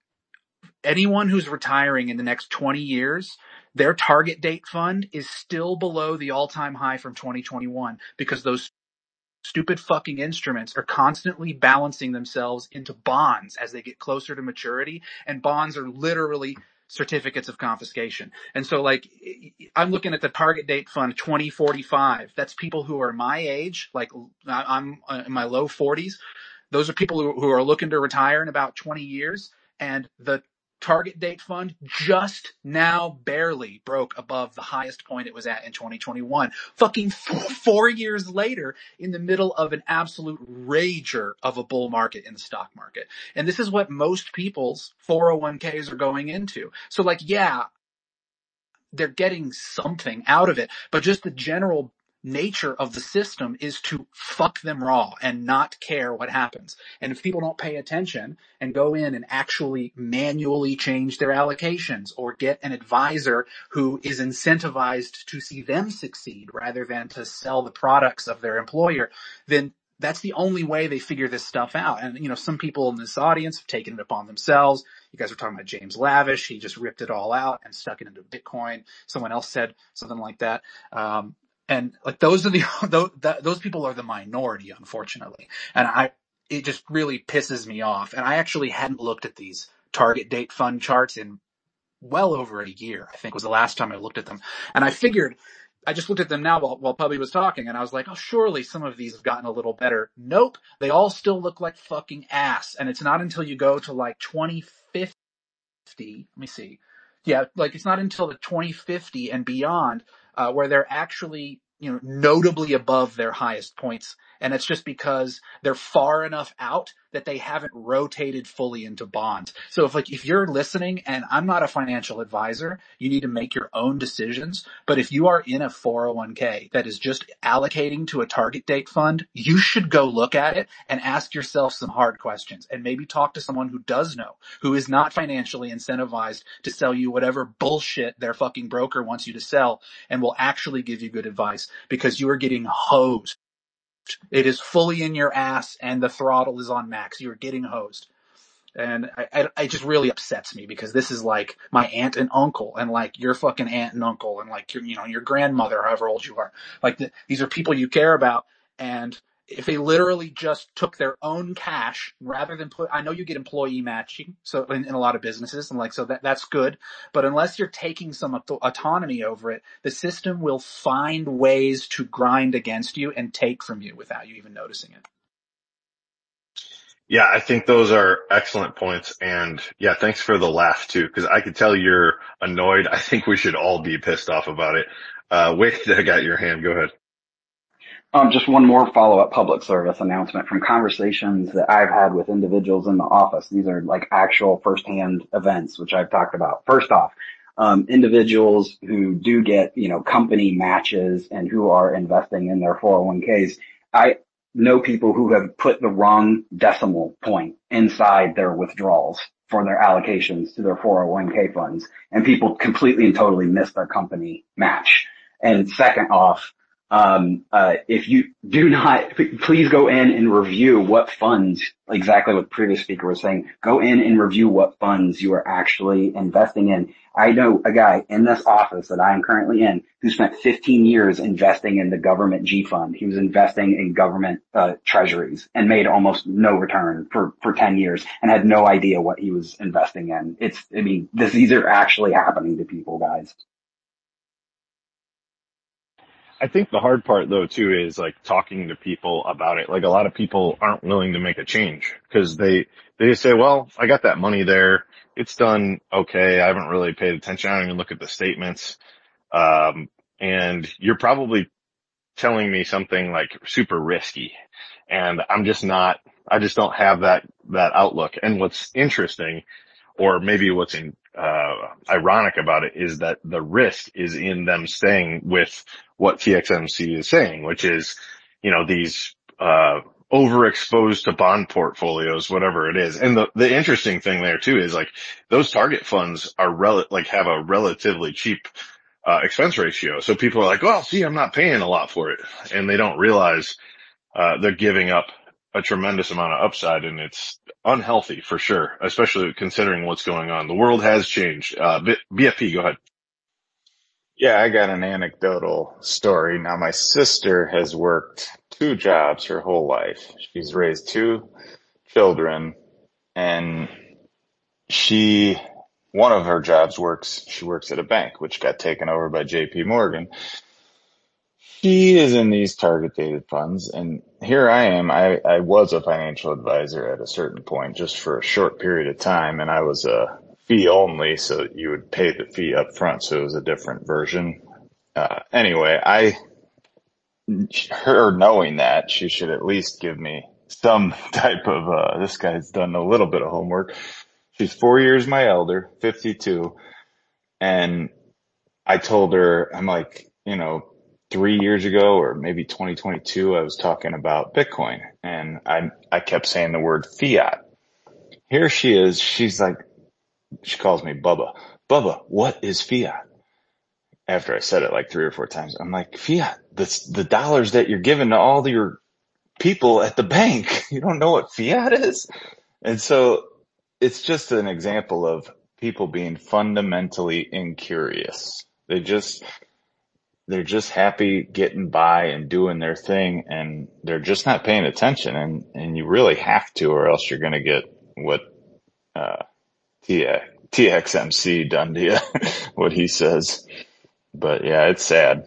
Anyone who's retiring in the next twenty years, their target date fund is still below the all-time high from twenty twenty-one, because those stupid fucking instruments are constantly balancing themselves into bonds as they get closer to maturity, and bonds are literally certificates of confiscation. And so like, I'm looking at the target date fund twenty forty-five. That's people who are my age, like I'm in my low forties. Those are people who are looking to retire in about twenty years. And the target date fund just now barely broke above the highest point it was at in twenty twenty-one. Fucking four, four years later, in the middle of an absolute rager of a bull market in the stock market. And this is what most people's four oh one k's are going into. So like, yeah, they're getting something out of it, but just the general nature of the system is to fuck them raw and not care what happens. And if people don't pay attention and go in and actually manually change their allocations, or get an advisor who is incentivized to see them succeed rather than to sell the products of their employer, then that's the only way they figure this stuff out. And, you know, some people in this audience have taken it upon themselves. You guys were talking about James Lavish. He just ripped it all out and stuck it into Bitcoin. Someone else said something like that. Um, And like those are the, those, those people are the minority, unfortunately. And I, it just really pisses me off. And I actually hadn't looked at these target date fund charts in well over a year, I think was the last time I looked at them. And I figured, I just looked at them now while, while Pubby was talking, and I was like, oh, surely some of these have gotten a little better. Nope. They all still look like fucking ass. And it's not until you go to like twenty fifty, let me see. Yeah, like it's not until the twenty fifty and beyond, uh, where they're actually, you know, notably above their highest points. And it's just because they're far enough out that they haven't rotated fully into bonds. So if like, if you're listening, and I'm not a financial advisor, you need to make your own decisions. But if you are in a four oh one k that is just allocating to a target date fund, you should go look at it and ask yourself some hard questions, and maybe talk to someone who does know, who is not financially incentivized to sell you whatever bullshit their fucking broker wants you to sell, and will actually give you good advice, because you are getting hosed. It is fully in your ass, and the throttle is on max. You're getting hosed. And I, I, it just really upsets me, because this is like my aunt and uncle, and like your fucking aunt and uncle, and like your, you know, your grandmother, however old you are. Like the, these are people you care about. And if they literally just took their own cash rather than put, I know you get employee matching, so in, in a lot of businesses, and like, so that, that's good. But unless you're taking some auto- autonomy over it, the system will find ways to grind against you and take from you without you even noticing it. Yeah, I think those are excellent points. And yeah, thanks for the laugh too, because I could tell you're annoyed. I think we should all be pissed off about it. Uh, Wade, I got your hand. Go ahead. Um, just one more follow-up public service announcement from conversations that I've had with individuals in the office. These are like actual firsthand events, which I've talked about. First off, um, individuals who do get, you know, company matches and who are investing in their four oh one k's. I, know people who have put the wrong decimal point inside their withdrawals for their allocations to their four oh one k funds, and people completely and totally miss their company match. And second off, um, uh, if you do not, please go in and review what funds, exactly what the previous speaker was saying, go in and review what funds you are actually investing in. I know a guy in this office that I am currently in who spent fifteen years investing in the government G fund. He was investing in government uh, treasuries and made almost no return for, for ten years and had no idea what he was investing in. It's, I mean, this, these are actually happening to people, guys. I think the hard part though too is like talking to people about it. Like a lot of people aren't willing to make a change because they, they just say, well, I got that money there. It's done okay. I haven't really paid attention. I don't even look at the statements. Um, and you're probably telling me something like super risky, and I'm just not, I just don't have that, that outlook. And what's interesting, or maybe what's in, uh, ironic about it, is that the risk is in them staying with what T X M C is saying, which is, you know, these, uh, overexposed to bond portfolios, whatever it is. And the, the interesting thing there too is like those target funds are rel- like have a relatively cheap, uh, expense ratio. So people are like, well, see, I'm not paying a lot for it. And they don't realize, uh, they're giving up a tremendous amount of upside, and it's unhealthy for sure, especially considering what's going on. The world has changed. Uh, B F P, go ahead. Yeah, I got an anecdotal story. Now, my sister has worked two jobs her whole life. She's raised two children, and she, one of her jobs works, she works at a bank, which got taken over by J P Morgan. She is in these target dated funds, and here I am. I, I was a financial advisor at a certain point, just for a short period of time, and I was a fee only, so you would pay the fee up front, so it was a different version. Uh, anyway, I, her knowing that, she should at least give me some type of, uh, this guy's done a little bit of homework. She's four years my elder, fifty-two, and I told her, I'm like, you know, three years ago, or maybe twenty twenty-two, I was talking about Bitcoin, and I, I kept saying the word fiat. Here she is. She's like, she calls me Bubba. Bubba, what is fiat? After I said it like three or four times, I'm like, fiat, that's the dollars that you're giving to all your people at the bank. You don't know what fiat is? And so it's just an example of people being fundamentally incurious. They just, they're just happy getting by and doing their thing, and they're just not paying attention. And, and you really have to, or else you're going to get what, uh, T X M C done to you, what he says. But yeah, it's sad.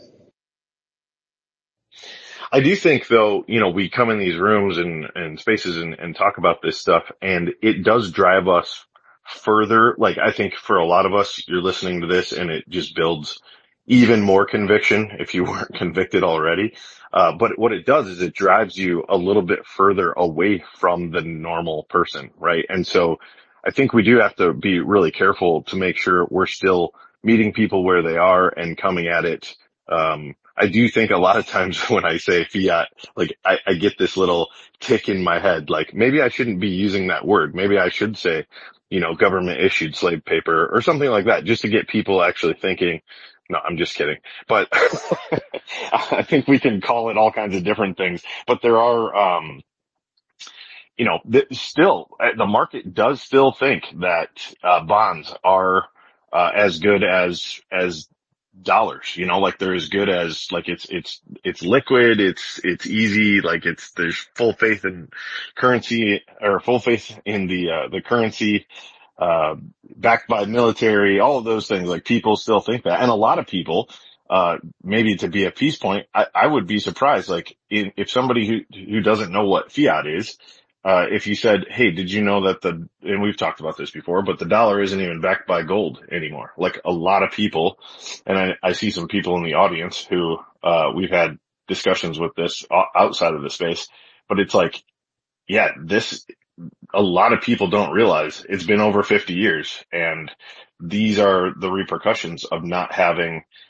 I do think though, you know, we come in these rooms and, and spaces and, and talk about this stuff, and it does drive us further. Like I think for a lot of us, you're listening to this and it just builds even more conviction if you weren't convicted already. Uh, but what it does is it drives you a little bit further away from the normal person, right? And so I think we do have to be really careful to make sure we're still meeting people where they are and coming at it. Um, I do think a lot of times when I say fiat, like I, I get this little tick in my head, like maybe I shouldn't be using that word. Maybe I should say, you know, government issued slave paper or something like that, just to get people actually thinking. No, I'm just kidding. But I think we can call it all kinds of different things. But there are, um, you know, th- still, the market does still think that uh, bonds are uh, as good as as dollars. You know, like they're as good as, like it's it's it's liquid, it's it's easy, like it's there's full faith in currency, or full faith in the uh, the currency. Uh, backed by military, all of those things. Like people still think that. And a lot of people, uh, maybe to be a peace point, I, I would be surprised. Like in, if somebody who, who doesn't know what fiat is, uh, if you said, hey, did you know that the, and we've talked about this before, but the dollar isn't even backed by gold anymore. Like a lot of people, and I, I see some people in the audience who, uh, we've had discussions with this outside of the space, but it's like, yeah, this, a lot of people don't realize it's been over fifty years, and these are the repercussions of not having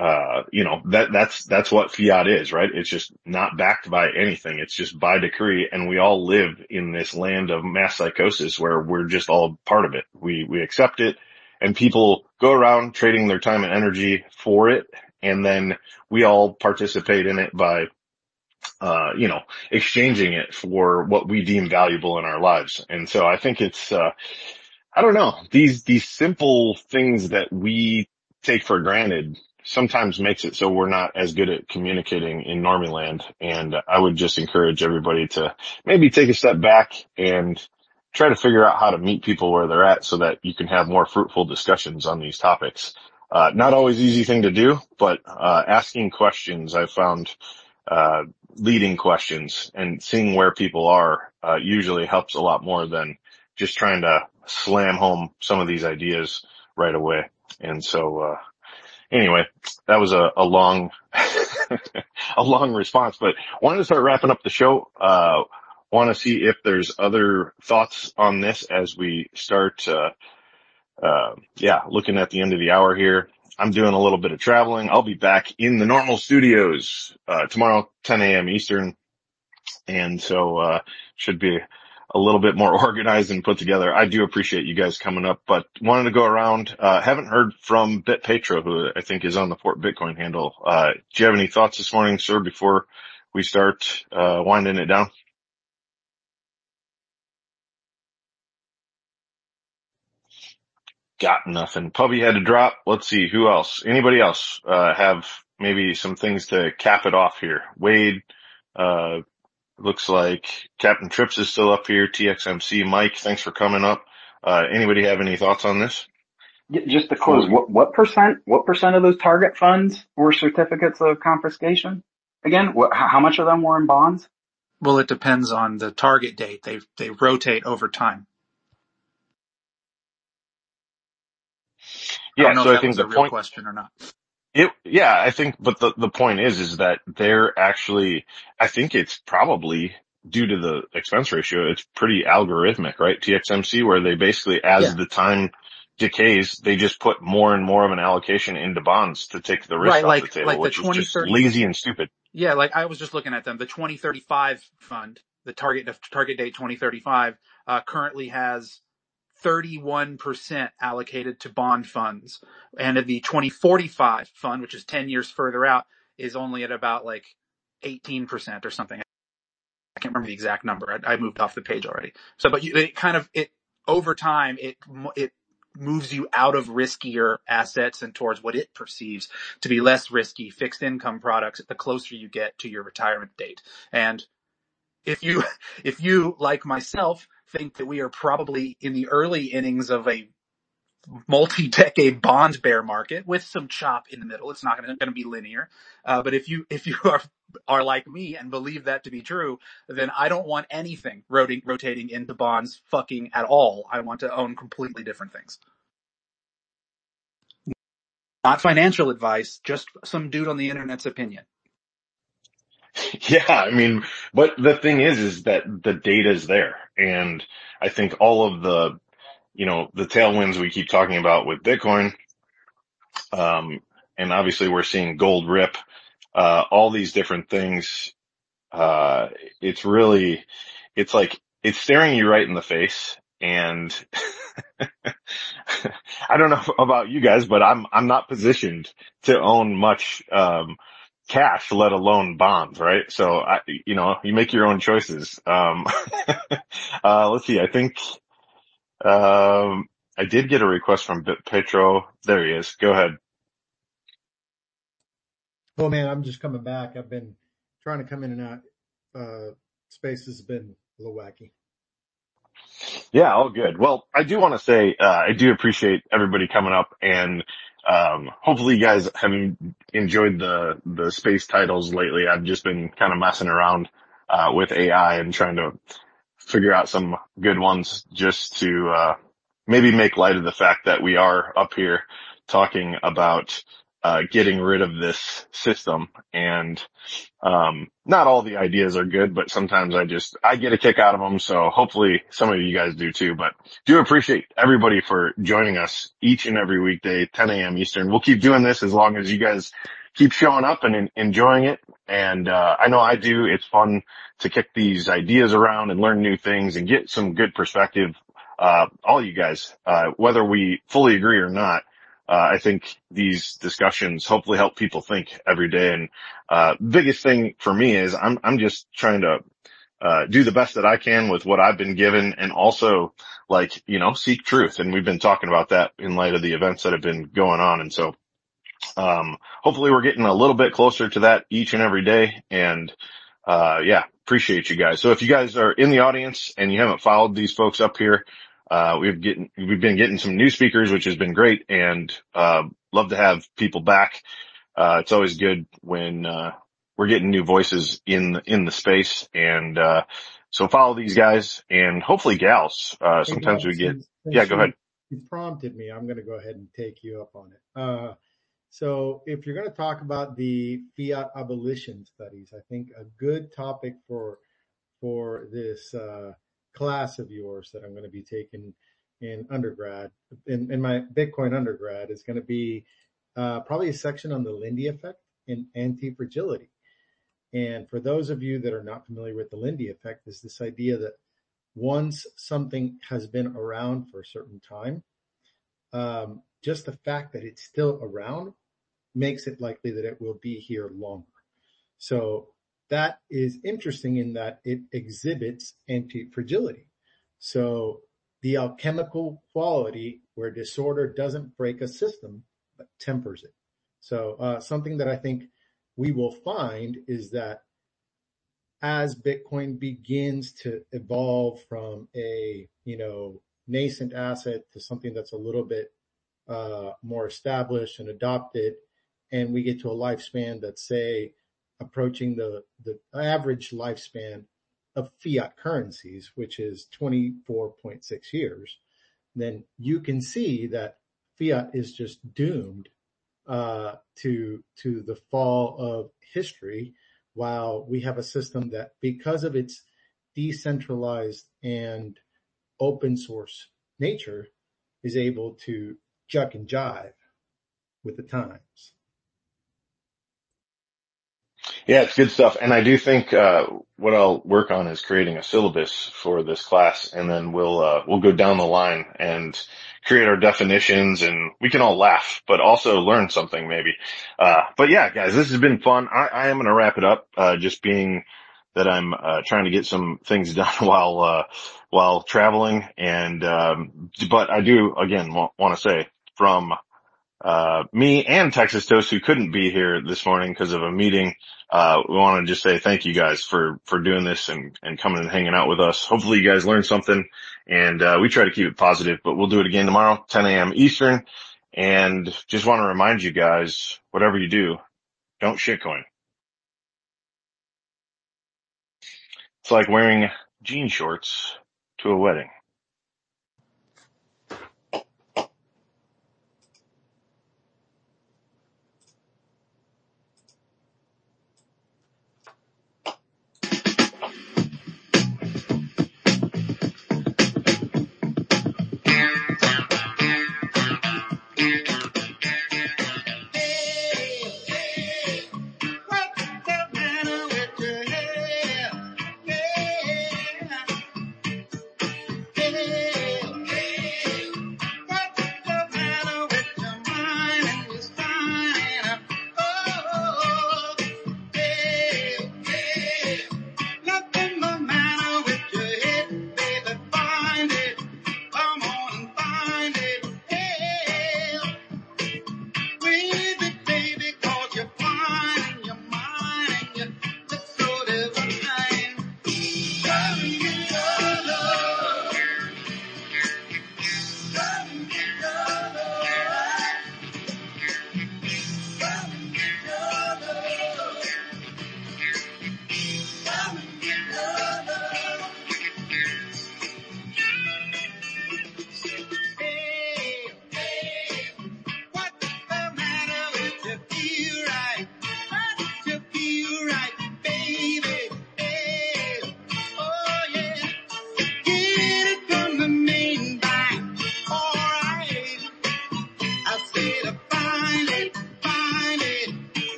uh, you know, that, that's, that's what fiat is, right? It's just not backed by anything. It's just by decree. And we all live in this land of mass psychosis where we're just all part of it. We, we accept it, and people go around trading their time and energy for it. And then we all participate in it by, uh, you know, exchanging it for what we deem valuable in our lives. And so I think it's, uh, I don't know, these, these simple things that we take for granted sometimes makes it so we're not as good at communicating in normie land. And I would just encourage everybody to maybe take a step back and try to figure out how to meet people where they're at so that you can have more fruitful discussions on these topics. Uh, not always easy thing to do, but, uh, asking questions I've found, uh, leading questions and seeing where people are, uh, usually helps a lot more than just trying to slam home some of these ideas right away. And so, uh, anyway, that was a, a long, a long response, but wanted to start wrapping up the show. Uh, want to see if there's other thoughts on this as we start, uh, uh, yeah, looking at the end of the hour here. I'm doing a little bit of traveling. I'll be back in the normal studios, uh, tomorrow, ten a.m. Eastern. And so, uh, should be a little bit more organized and put together. I do appreciate you guys coming up, but wanted to go around. Uh, haven't heard from BitPetro, who I think is on the Fort Bitcoin handle. Uh, do you have any thoughts this morning, sir, before we start, uh, winding it down? Got nothing. Pubby had to drop. Let's see. Who else? Anybody else, uh, have maybe some things to cap it off here? Wade, uh, looks like Captain Trips is still up here. T X M C, Mike, thanks for coming up. Uh, anybody have any thoughts on this? Just to close, what, what percent, what percent of those target funds were certificates of confiscation? Again, what, how much of them were in bonds? Well, it depends on the target date. They, they rotate over time. Yeah, I don't know so if I that think was the a real point, question or not. it, yeah, I think, but the, the point is, is that they're actually, I think it's probably due to the expense ratio, it's pretty algorithmic, right? T X M C, where they basically, as Yeah. the time decays, they just put more and more of an allocation into bonds to take the risk Right, off like, the table, like the which is twenty just thirty, lazy and stupid. yeah, like I was just looking at them. The twenty thirty-five fund, the target, the target date twenty thirty-five, uh, currently has thirty-one percent allocated to bond funds. And the twenty forty-five fund, which is ten years further out, is only at about like eighteen percent or something. I can't remember the exact number. I, I moved off the page already. So, but you, it kind of, it, over time, it, it moves you out of riskier assets and towards what it perceives to be less risky fixed income products the closer you get to your retirement date. And if you, if you, like myself, think that we are probably in the early innings of a multi-decade bond bear market with some chop in the middle, it's not going to be linear. Uh, but if you, if you are, are like me and believe that to be true, then I don't want anything rotating, rotating into bonds fucking at all. I want to own completely different things. Not financial advice, just some dude on the internet's opinion. Yeah, I mean, but the thing is, is that the data's there. And I think all of the, you know, the tailwinds we keep talking about with Bitcoin, um, and obviously we're seeing gold rip, uh, all these different things. Uh, it's really, it's like, it's staring you right in the face. And I don't know about you guys, but I'm, I'm not positioned to own much, um, cash, let alone bonds, right? So I, you know, you make your own choices. Um, uh, let's see. I think, um, I did get a request from Petro. There he is. Go ahead. Oh man, I'm just coming back. I've been trying to come in and out. Uh, space has been a little wacky. Yeah, all good. Well, I do want to say, uh, I do appreciate everybody coming up, and, um, hopefully you guys have enjoyed the, the space titles lately. I've just been kind of messing around, uh, with A I and trying to figure out some good ones just to, uh, maybe make light of the fact that we are up here talking about, uh, getting rid of this system. And, um, not all the ideas are good, but sometimes I just, I get a kick out of them. So hopefully some of you guys do too, but do appreciate everybody for joining us each and every weekday, ten a.m. Eastern. We'll keep doing this as long as you guys keep showing up and in, enjoying it. And, uh, I know I do. It's fun to kick these ideas around and learn new things and get some good perspective. Uh, all you guys, uh, whether we fully agree or not. Uh, I think these discussions hopefully help people think every day. And, uh, biggest thing for me is I'm, I'm just trying to, uh, do the best that I can with what I've been given and also like, you know, seek truth. And we've been talking about that in light of the events that have been going on. And so, um, hopefully we're getting a little bit closer to that each and every day. And, uh, yeah, appreciate you guys. So if you guys are in the audience and you haven't followed these folks up here, Uh, we've getting, we've been getting some new speakers, which has been great, and, uh, love to have people back. Uh, it's always good when, uh, we're getting new voices in, in the space. And, uh, so follow these guys and hopefully gals. Uh, Hey, sometimes Bob, we get, since, since yeah, go you, ahead. you prompted me, I'm going to go ahead and take you up on it. Uh, so if you're going to talk about the fiat abolition studies, I think a good topic for for this uh, class of yours that I'm going to be taking in undergrad, in, in my Bitcoin undergrad, is going to be uh, probably a section on the Lindy effect and anti-fragility. And for those of you that are not familiar with the Lindy effect, is this idea that once something has been around for a certain time, um, just the fact that it's still around makes it likely that it will be here longer. So that is interesting in that it exhibits anti-fragility. So the alchemical quality where disorder doesn't break a system, but tempers it. So uh, something that I think we will find is that as Bitcoin begins to evolve from a, you know, nascent asset to something that's a little bit uh, more established and adopted, and we get to a lifespan that's, say, approaching the, the average lifespan of fiat currencies, which is twenty-four point six years, then you can see that fiat is just doomed uh, to to the fall of history, while we have a system that, because of its decentralized and open source nature, is able to juck and jive with the times. Yeah, it's good stuff. And I do think, uh, what I'll work on is creating a syllabus for this class, and then we'll, uh, we'll go down the line and create our definitions, and we can all laugh, but also learn something maybe. Uh, but yeah, guys, this has been fun. I, I am going to wrap it up, uh, just being that I'm, uh, trying to get some things done while, uh, while traveling. And, um, but I do again want, want to say from, uh, me and Texas Toast, who couldn't be here this morning because of a meeting. Uh, we want to just say thank you guys for, for doing this and, and coming and hanging out with us. Hopefully you guys learned something, and, uh, we try to keep it positive, but we'll do it again tomorrow, ten a.m. Eastern. And just want to remind you guys, whatever you do, don't shitcoin. It's like wearing jean shorts to a wedding.